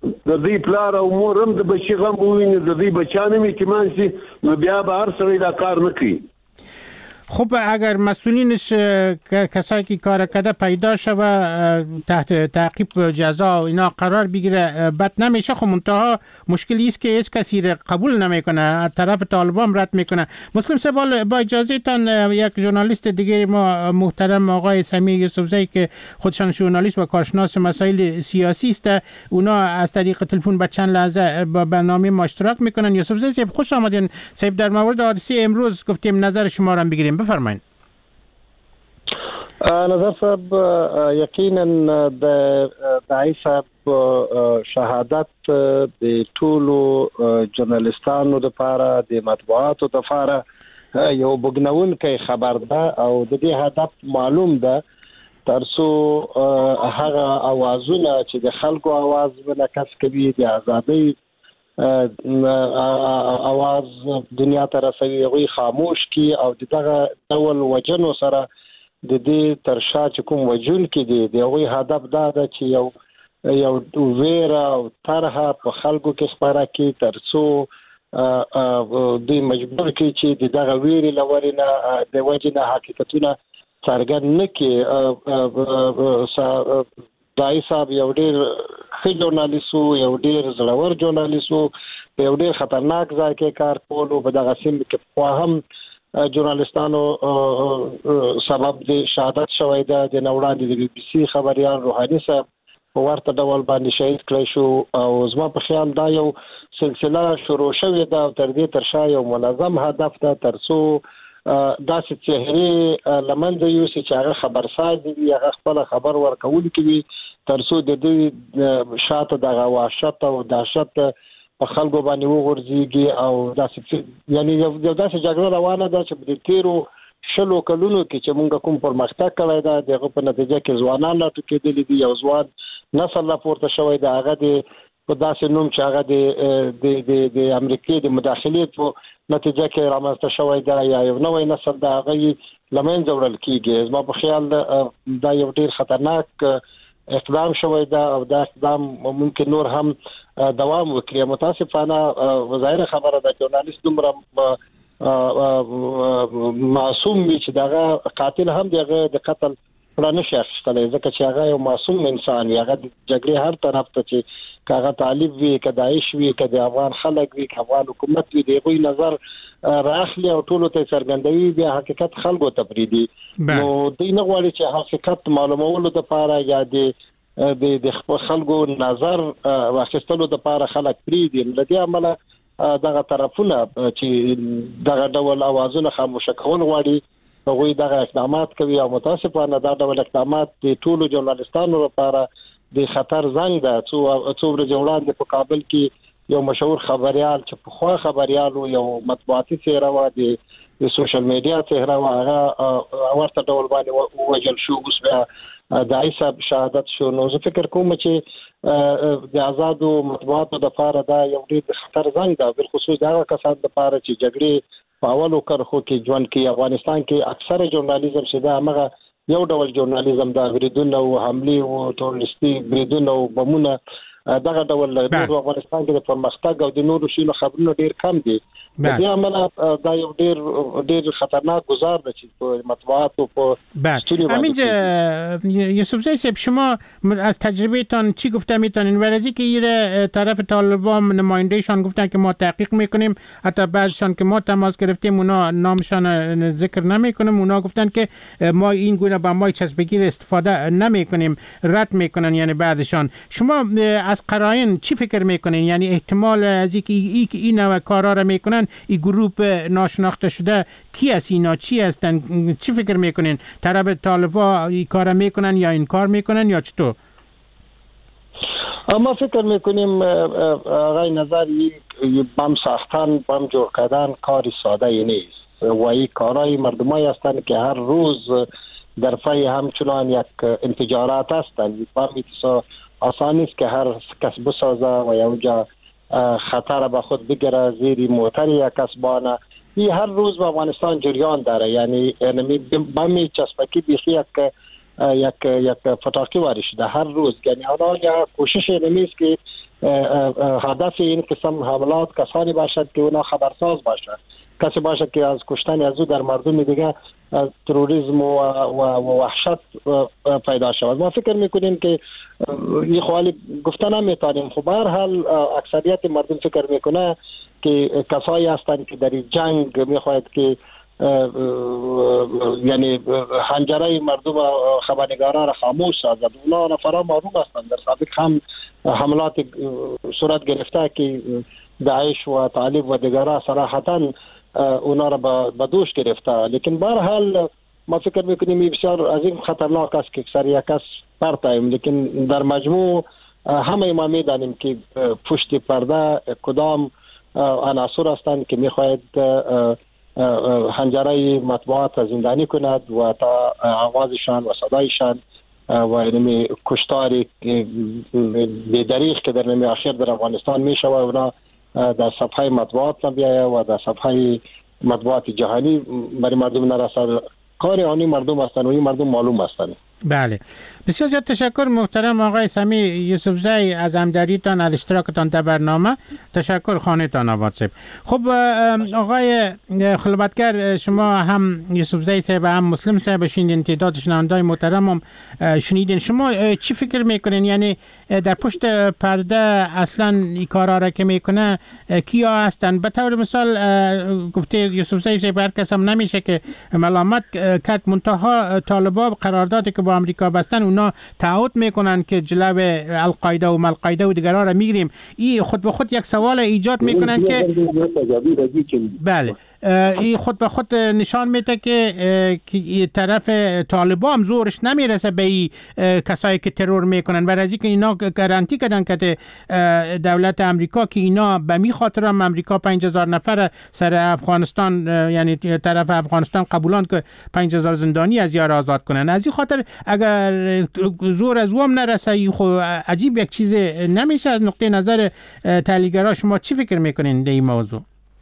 د دوی پلار او مور هم د بچي غم وویني، د دوی بچیان هم یتیمان شي، نو بیا به هر سړی دا کار نه کوي. خب اگر مسئولینش کسایی که کار کرده پیدا شوه تحت تعقیب جزا و اینا قرار بگیره بد نمیشه. خب منتها مشکلی است که هیچ کسی را قبول نمیکنه، طرف طالبان رد میکنه. مسلم سبال با اجازه تان یک ژورنالیست دیگه ما محترم آقای سمیع یوسفزئی که خودشان ژورنالیست و کارشناس مسائل سیاسی است، اونا از طریق تلفن به چند لحظه با برنامه ما اشتراک میکنن. یوسفزئی صاحب خوش آمدین. صاحب در مورد حادثه امروز گفتیم نظر شما را بگیریم، بفرمایید. نظر صاحب یقینا د داعی صاحب شهادت د ټولو ژورنالیستانو لپاره د مطبوعاتو لپاره یو بګنونکی خبر ده او د دې هدف معلوم ده ترڅو هغه اوازونه چې د خلکو आवाज منعکس کوي د ازادۍ आवाज دنیا ته رسوي هغه خاموش کی او دغه ډول وجنو سره د دې ترشا چې کوم وجون کې دی دغه هدف دا ده چې یو ویرا او طرحه په خلکو کې خبره کی ترڅو د مجبور کی چې دغه ویري لورینه د وجنه حقیقتونه څرګند نه کی. داعی صاحب یو ډیر ښه ژورنالیست و، یو ډیر زړور ژورنالیست و، یو ډیر خطرناک ځای کې کار کولو په دغه سیمه کې په هم ژورنالیستانو سبب د شهادت شوی ده. د نوړاندې د بي بي سي خبريال روحاني صاحب په ورته ډول باندې شهید کړی شو او زما په خیال دا یو سلسله شروع شوې ده تر دې ترشا یو منظم هدف ده ترڅو داسې چهرې لمنځه یوسي چې هغه خبرساز وي، هغه خپل خبر ورکول کوي ترڅو د دې شاته دغه وحشت او دهشت په خلکو باندې وغورځيږي او داسې یعنی یو داسې جګړه روانه ده چې د تیرو شلو کلونو کې چې موږ کوم پرمختګ کړی ده دغه په نتیجه کې ځوانان راټوکېدلي دي، یو ځوان نسل راپورته شوی ده، هغه د په داسې نوم چې هغه د امریکای د مداخلې په نتیجه کې رامنځته شوی ده یا یو نوې نسل ده هغه لمنځه وړل کیږي. زما په خیال دا یو ډیر خطرناک اقدام شوی ده او دا اقدام ممکن نور هم دوام وکړي. متاسفانه ظاهر خبره ده ژورنالیست دومره معصوم وي چې دغه قاتل هم دغه د قتل پړه نشي اخیستلی ځکه چې هغه یو معصوم انسان وي. هغه د جګړې هر طرف ته چې کاغه طالب وي، که داعش وي، که د افغان خلک وي، که افغان حکومت وي، دغه نظر راخلي او ټولو ته څرګندوي بیا حقیقت خلکو ته پریدي. نو دوی نه غواړي چې حقیقت معلومولو لپاره یا د خلکو نظر واخیستلو لپاره خلک پریدي. لدې عمله دغه طرفونه چې دغه ډول اوازونه خاموشه کول غواړي هغوی دغه اقدامات کوي او متاسفانه دا ډول اقدامات د ټولو ژورنالیستانو لپاره د خطر زنګ ده. څو ورځې وړاندې په کابل کې یو مشهور خبريال چې په خوا خبريال یو مطبوعاتي څهره و د سوشل میډیا څهره و هغه ورته ډول باندې وجل شو، اوس بیا داعی صاحب شهادت شو. نو زه فکر کوم چې د آزادو مطبوعاتو لپاره دا یو ډېر خطر زنګ ده، بالخصوص هغه کسان لپاره چې جګړې په اولو کرخو کې ژوند کوي. افغانستان کې اکثره ژورنالیزم چې دا هغه یو ډول ژورنالیزم دا بریدونه او حمله او تروریستي بریدونه او بمونه دغه ډول د افغانستان کې د پرمختګ او د نورو شینو خبرونه ډیر کم دي. د دې عمله دا یو ډیر خطرناک گزار ده چې په مطبوعاتو په همین یوسفزئی صاحب شما از تجربهتان چی گفته میتونین؟ ورزی که ایره طرف طالبان نمایندهشان گفتن که ما تحقیق میکنیم، حتی بعضشان که ما تماس گرفتیم اونا نامشان ذکر نمیکنیم، اونا گفتن که ما این گونه با ما چسبگیر استفاده نمیکنیم، رد میکنن یعنی بعضشان. شما از قرائن چی فکر میکنین؟ یعنی احتمال از اینکه این نوع کارا را میکنن این گروه ناشناخته شده کی است، اینا چی هستن؟ چی فکر میکنین؟ طرف طالبا این کارا میکنن یا این کار میکنن یا چطور؟ ما فکر میکنیم آقای نظری بم ساختن، بم جور کردن کاری ساده ای نیست و این کارهای مردمایی هستند که هر روز در پی همچنان یک انفجارات هستند. بم آسان نیست که هر کس بسازه و یا جا خطر به خود بگیره زیر موتر یک کسبانه. این هر روز به افغانستان جریان داره، یعنی بمی چسبکی بیخی یک فتاکی واری شده هر روز. یعنی حالا یا کوشش نمیست که هدف این قسم حملات کسانی باشد که اونا خبرساز باشد، کسی باشد که از کشتن از او در مردم دیگه تروریسم و وحشت پیدا شود. ما فکر میکنیم که این خوالی گفتن نمیتونیم. خب به هر حال اکثریت مردم فکر میکنه که کسایی هستند که در جنگ میخواهد که یعنی حنجره مردم خبرنگاران را خاموش سازد. اونا نفرا معلوم هستند در سابق هم حملات صورت گرفته که داعش و طالب و دیگران صراحتا اونا را به دوش گرفته، لیکن به هر حال ما فکر میکنیم بسیار از این خطرناک است که اکثر یک کس پرتایم، لیکن در مجموع همه ما میدانیم که پشت پرده کدام عناصر هستند که میخواهد حنجره مطبوعات زندانی کند و تا آوازشان و صدایشان و اینمی کشتاری بی‌دریغ که در نمی آخر در افغانستان میشه و اونا در صفحه مطبوعات بیایه و در صفحه مطبوعات جهانی برای مردم نرسد. کار آنی مردم هستند و این مردم معلوم هستند. بله، بسیار زیاد تشکر محترم آقای سمی یوسفزی از همدلیتان، از اشتراکتان در برنامه. تشکر، خانه‌تان آباد صاحب. خب آقای خلوتگر، شما هم یوسفزی صاحب هم مسلم صاحب شنیدین، تعداد شنونده‌های محترم هم شنیدین. شما چی فکر میکنین؟ یعنی در پشت پرده اصلا این کارا را که میکنه کیا هستن؟ به طور مثال گفته یوسفزی صاحب هر کس هم نمیشه که ملامت کرد، منتها طالبان قراردادی که با امریکا بستن اونا تعهد میکنن که جلو القاعده و ملقاعده و دیگرها را میگیریم. این خود به خود یک سوال ایجاد میکنن که بله، این خود به خود نشان میده که طرف طالبان هم زورش نمیرسه به این کسایی که ترور میکنن، و از اینکه اینا گارانتی کردن که دولت امریکا که اینا به می خاطر هم امریکا 5000 نفر سر افغانستان، یعنی طرف افغانستان قبولان که 5000 زندانی از یار آزاد کنن. از این خاطر اگر زور از هم نرسه خو عجیب یک چیز نمیشه. از نقطه نظر تحلیلگرا شما چی فکر میکنین در این موضوع؟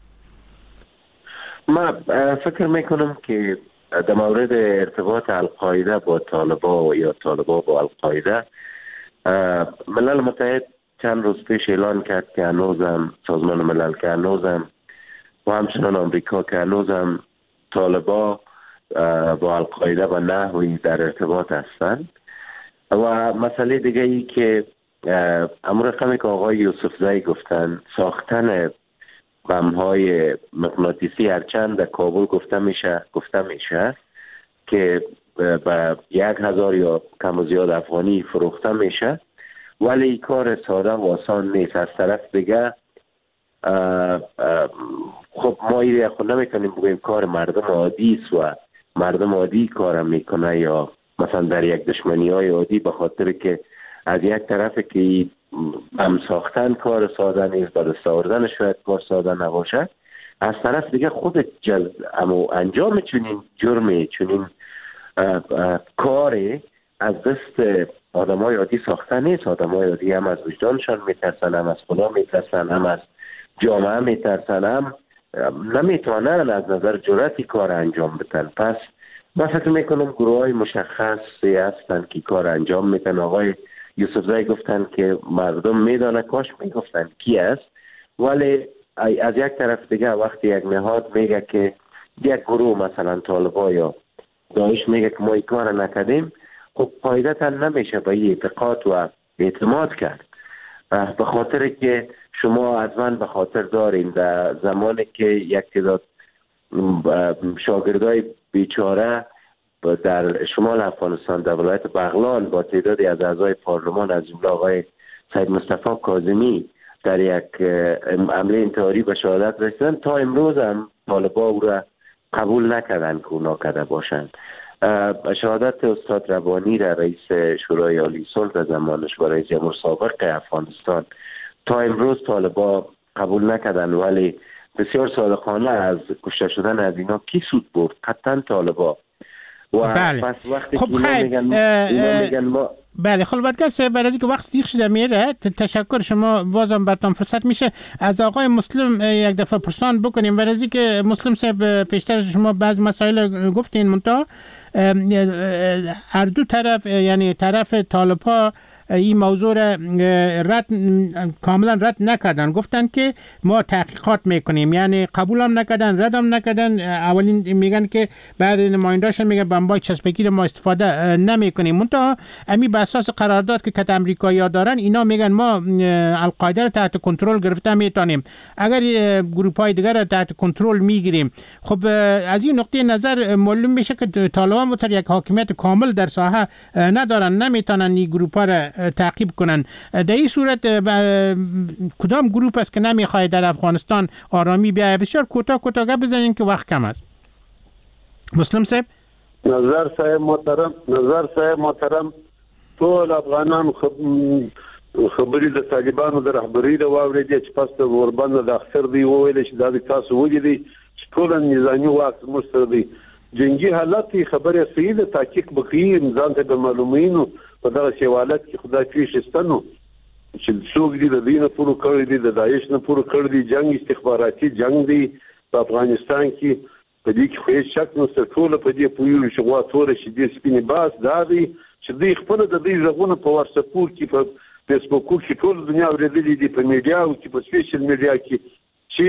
ما فکر میکنم که در مورد ارتباط القاعده با طالبان یا طالبان با القاعده، ملل متحد چند روز پیش اعلان کرد که هنوزم سازمان ملل که هنوزم و همچنان آمریکا که هنوزم طالبان با القاعده و نحوی در ارتباط هستند. و مسئله دیگه ای که امور رقمی که آقای یوسفزی گفتن، ساختن بم‌های مغناطیسی هرچند در کابل گفته میشه که به 1000 یا کم و زیاد افغانی فروخته میشه، ولی این کار ساده و آسان نیست. از طرف دیگه خب ما این خود نمیتونیم بگویم کار مردم عادی است و مردم عادی کارم میکنه، یا مثلا در یک دشمنی‌های عادی، به خاطر که از یک طرف که هم ساختن کار ساده نیست، به دست آوردن شاید کار ساده نباشه، از طرف دیگه خود انجام چنین جرمی، چنین کاری از دست آدمای عادی ساخته نیست. آدمای عادی هم از وجدانشان میترسن، هم از خدا میترسن، هم از جامعه میترسن، هم نمیتونن از نظر جرأتی کار انجام بدن. پس من فکر میکنم گروه های مشخصی هستن که کار انجام میدن. آقای یوسفزی گفتن که مردم میدانه، کاش میگفتن کی است، ولی از یک طرف دیگه وقتی یک نهاد میگه که یک گروه مثلا طالبان یا داعش میگه که ما این کار نکردیم، خب قاعدتا نمیشه به این اعتقاد و اعتماد کرد. به خاطر که شما حتما به خاطر دارین در زمانی که یک تعداد شاگردای بیچاره در شمال افغانستان در ولایت بغلان با تعدادی از اعضای پارلمان از جمله آقای سید مصطفی کاظمی در یک حمله انتحاری به شهادت رسیدن، تا امروز هم طالبان او را قبول نکردن که اونا کرده باشند. شهادت استاد ربانی را رئیس شورای عالی صلح در زمانش و رئیس جمهور سابق افغانستان تا امروز طالبان قبول نکردن، ولی بسیار صادقانه از کشته شدن از اینا کی سود برد؟ قطعا طالبان. بله. خب خیر، بله خلوتگر صاحب، برای اینکه وقت دیگه شده میره، تشکر. شما بازم براتون فرصت میشه از آقای مسلم یک دفعه پرسان بکنیم، برای اینکه مسلم صاحب پیشتر شما بعض مسائل گفتین، منتها هر دو طرف، یعنی طرف طالبان این موضوع را کاملا رد نکردن، گفتن که ما تحقیقات میکنیم، یعنی قبول هم نکردن، رد هم نکردن. اولین میگن که بعد نماینده‌شون میگن بمبای چسبگی ما استفاده نمیکنیم. منتها امی به اساس قرارداد که کت امریکایی‌ها دارن، اینا میگن ما القاعده رو تحت کنترل گرفته میتونیم، اگر گروه‌های دیگر رو تحت کنترل میگیریم. خب از این نقطه نظر معلوم میشه که طالبان متر یک حاکمیت کامل در ساحه ندارن، نمیتونن این گروه‌ها را تعقیب کنن. در این صورت کدام گروه است که نمیخواد در افغانستان آرامی بیاید؟ بسیار کوتاه بزنین که وقت کم است. مسلم صاحب. نظر صاحب محترم ټول افغانان خبرې د طالبانو د رهبرۍ د واورېدې چې پس د وربند د اختر دی وویل چې دا د تاسو ولیدي چې ټول نظامي واک موږ سره دی. جنگي حالت خبره صحیح ده، تحقیق وکړي، ځان ته به معلومینو په دغه حالت کې خدای پیښستنو چې څوک دي د دینه پورو کړی دي، د داعش نه پورو کړی دي، جنگ استخباراتي جنگ دی په افغانستان کې. په دې کې هیڅ شک نشته، ټول په دې پوهیږي چې غوا تور شي د سپینې باس دا دی چې دوی خپل د دې ژغونه په واتساپ کې، په فیسبوک کې ټول دنیا ورېدلې دي، په میډیا او کې په سوشل میډیا کې چې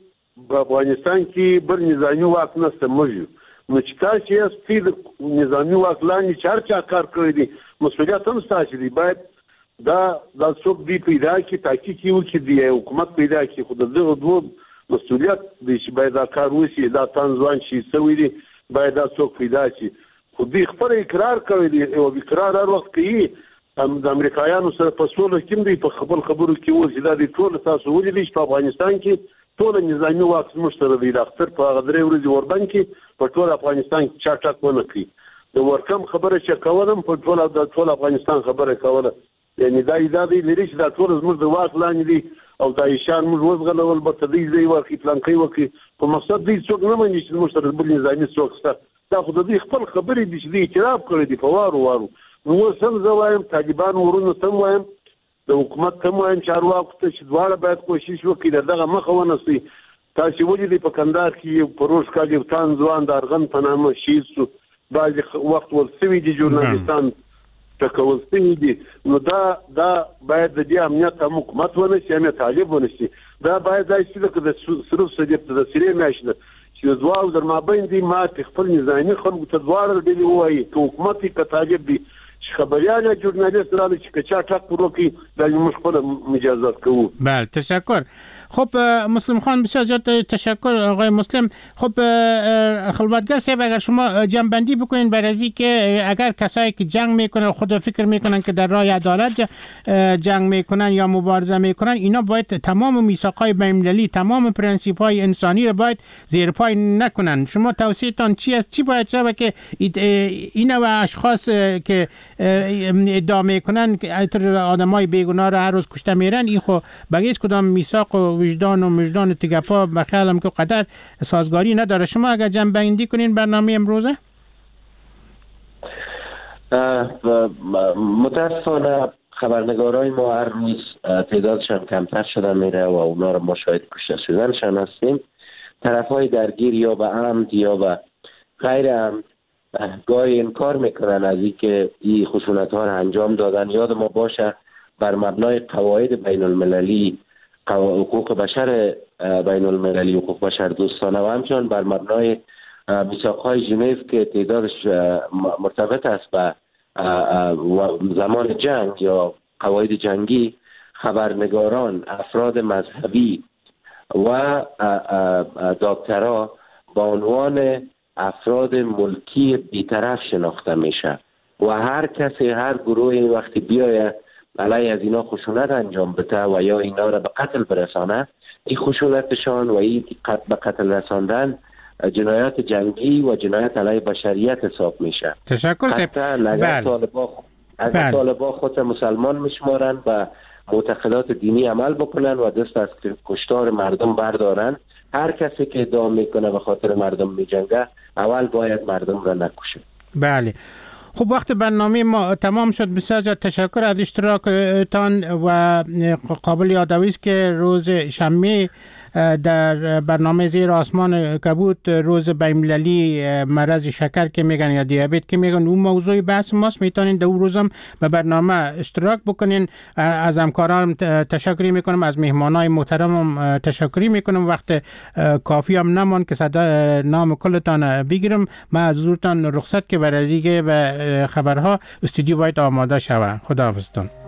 په افغانستان کې بل نظامي واک نشته. موږ نو چې تاسو یې ستید نظامي واک لاندې چارچا کار کړی دي، مسؤلیت هم تاسو دی. باید دا څوک دی پیدا کی تحقیق وکړي، دی حکومت پیدا کی. خو دغه دوه مسؤلیت دی چې باید دا کار وشي، دا تنظیم شي سوي دي، باید دا څوک پیدا شي. خو دی خپل اقرار کوي او اقرار هر وخت کوي د امریکایانو سره په سولو کې دی، په خبرو کې ورسي دا دی ټول تاسو ولې چې په افغانستان کې ټول نظامي واک موږ سره دی. د اختر په غدرې ورځ وربند کې په ټول افغانستان کې چا ټاک ونه کړی. د ورکم خبره چې کولم په ټول افغانستان خبره کوله، یعنی دا دی لري چې دا ټول زموږ د واک لاندې دي او دا ایشان موږ وزغلول به تدې ځای ورکې پلانکۍ وکړي. په مقصد دې څوک نه مني چې موږ سره بل نظامي څوک شته. دا خو د دې خپل خبرې دي چې دې اعتراف کړی دي په وارو. نو اوس هم زه وایم طالبان ورونو ته وایم، د حکومت ته وایم، چارواکو ته چې دواړه باید کوشش وکړي دغه مخه ونیسي. تاسو ولیدئ په کندهار کې په روز کال یو تن ځوان د ارغن په نامه شهید شو، بعضې وخت ورسوي دي ژورنالستان ټکول سوي دي. نو دا باید د دې امنیت هم حکومت ونیسي، هم طالب ونیسي. دا باید داسې لکه د سرو صدیق ته د سرې میاشت ده چې د دواړو در مابین دي، ما خپل نظامي خلکو ته دواړه ډلې ووایي، که حکومت وي که طالب وي، چې خبریال یا ژورنالیست راغلی چې که چا ټک پر وکړي دا موږ خپله مجازات کوو. بله تشکر. خب مسلم خان بسیار زیاد تشکر آقای مسلم. خب خلوتگر صاحب اگر شما جمع‌بندی بکنین بر از این که اگر کسایی که جنگ میکنن خود فکر میکنن که در راه عدالت جنگ میکنن یا مبارزه میکنن، اینا باید تمام میثاق‌های بین‌المللی، تمام پرنسیپ‌های انسانی رو باید زیر پای نکنن. شما توصیه‌تان چی است؟ چی باید شه که اینا و اشخاص که ادعا میکنن که آدمای بیگناه رو هر روز کشته میرن، این خو بگه هیچ کدام میثاق و وجدان تگپا بخیالم که قدر سازگاری نداره. شما اگر جمع‌بندی کنین برنامه امروزه؟ متاسفانه خبرنگارای ما هر روز تعدادشان کمتر شده میره و اونا رو ما شاید کشته شدنشان هستیم. طرفهای درگیر یا به عمد یا به غیر عمد گاهی انکار میکنن از این که این خشونت ها رو انجام دادن. یاد ما باشه بر مبنای قواعد بین المللی، حقوق بشر بین المللی، حقوق بشر دوستانه و همچنان بر مبنای میثاق‌های ژنو که تعدادش مرتبط است به زمان جنگ یا قواعد جنگی، خبرنگاران، افراد مذهبی و دکترها با عنوان افراد ملکی بی‌طرف شناخته میشه و هر کسی، هر گروهی وقتی بیاید علیه از اینا خشونت انجام بده و یا اینا را به قتل برسانه، این خشونتشان و این به قتل رساندن جنایات جنگی و جنایت علیه بشریت حساب میشه. تشکر اگر طالبان خود مسلمان میشمارن و معتقدات دینی عمل بکنن و دست از کشتار مردم بردارن، هر کسی که ادعا میکنه به خاطر مردم میجنگه اول باید مردم را نکشه. بله. خب وقت برنامه ما تمام شد. بسیار تشکر از اشتراکتان و قابل یادآوری است که روز شنبه در برنامه زیر آسمان کبوت روز بین‌المللی مرض شکر که میگن یا دیابت که میگن اون موضوع بحث ماست. میتونین در روزم به برنامه اشتراک بکنین. از همکاران تشکر میکنم، از مهمانای محترمم تشکر میکنم. وقت کافی هم نمان که صدا نام کلتان بگیرم. من از حضورتان رخصت که برای به خبرها استودیو باید آماده شود. خداحافظتان.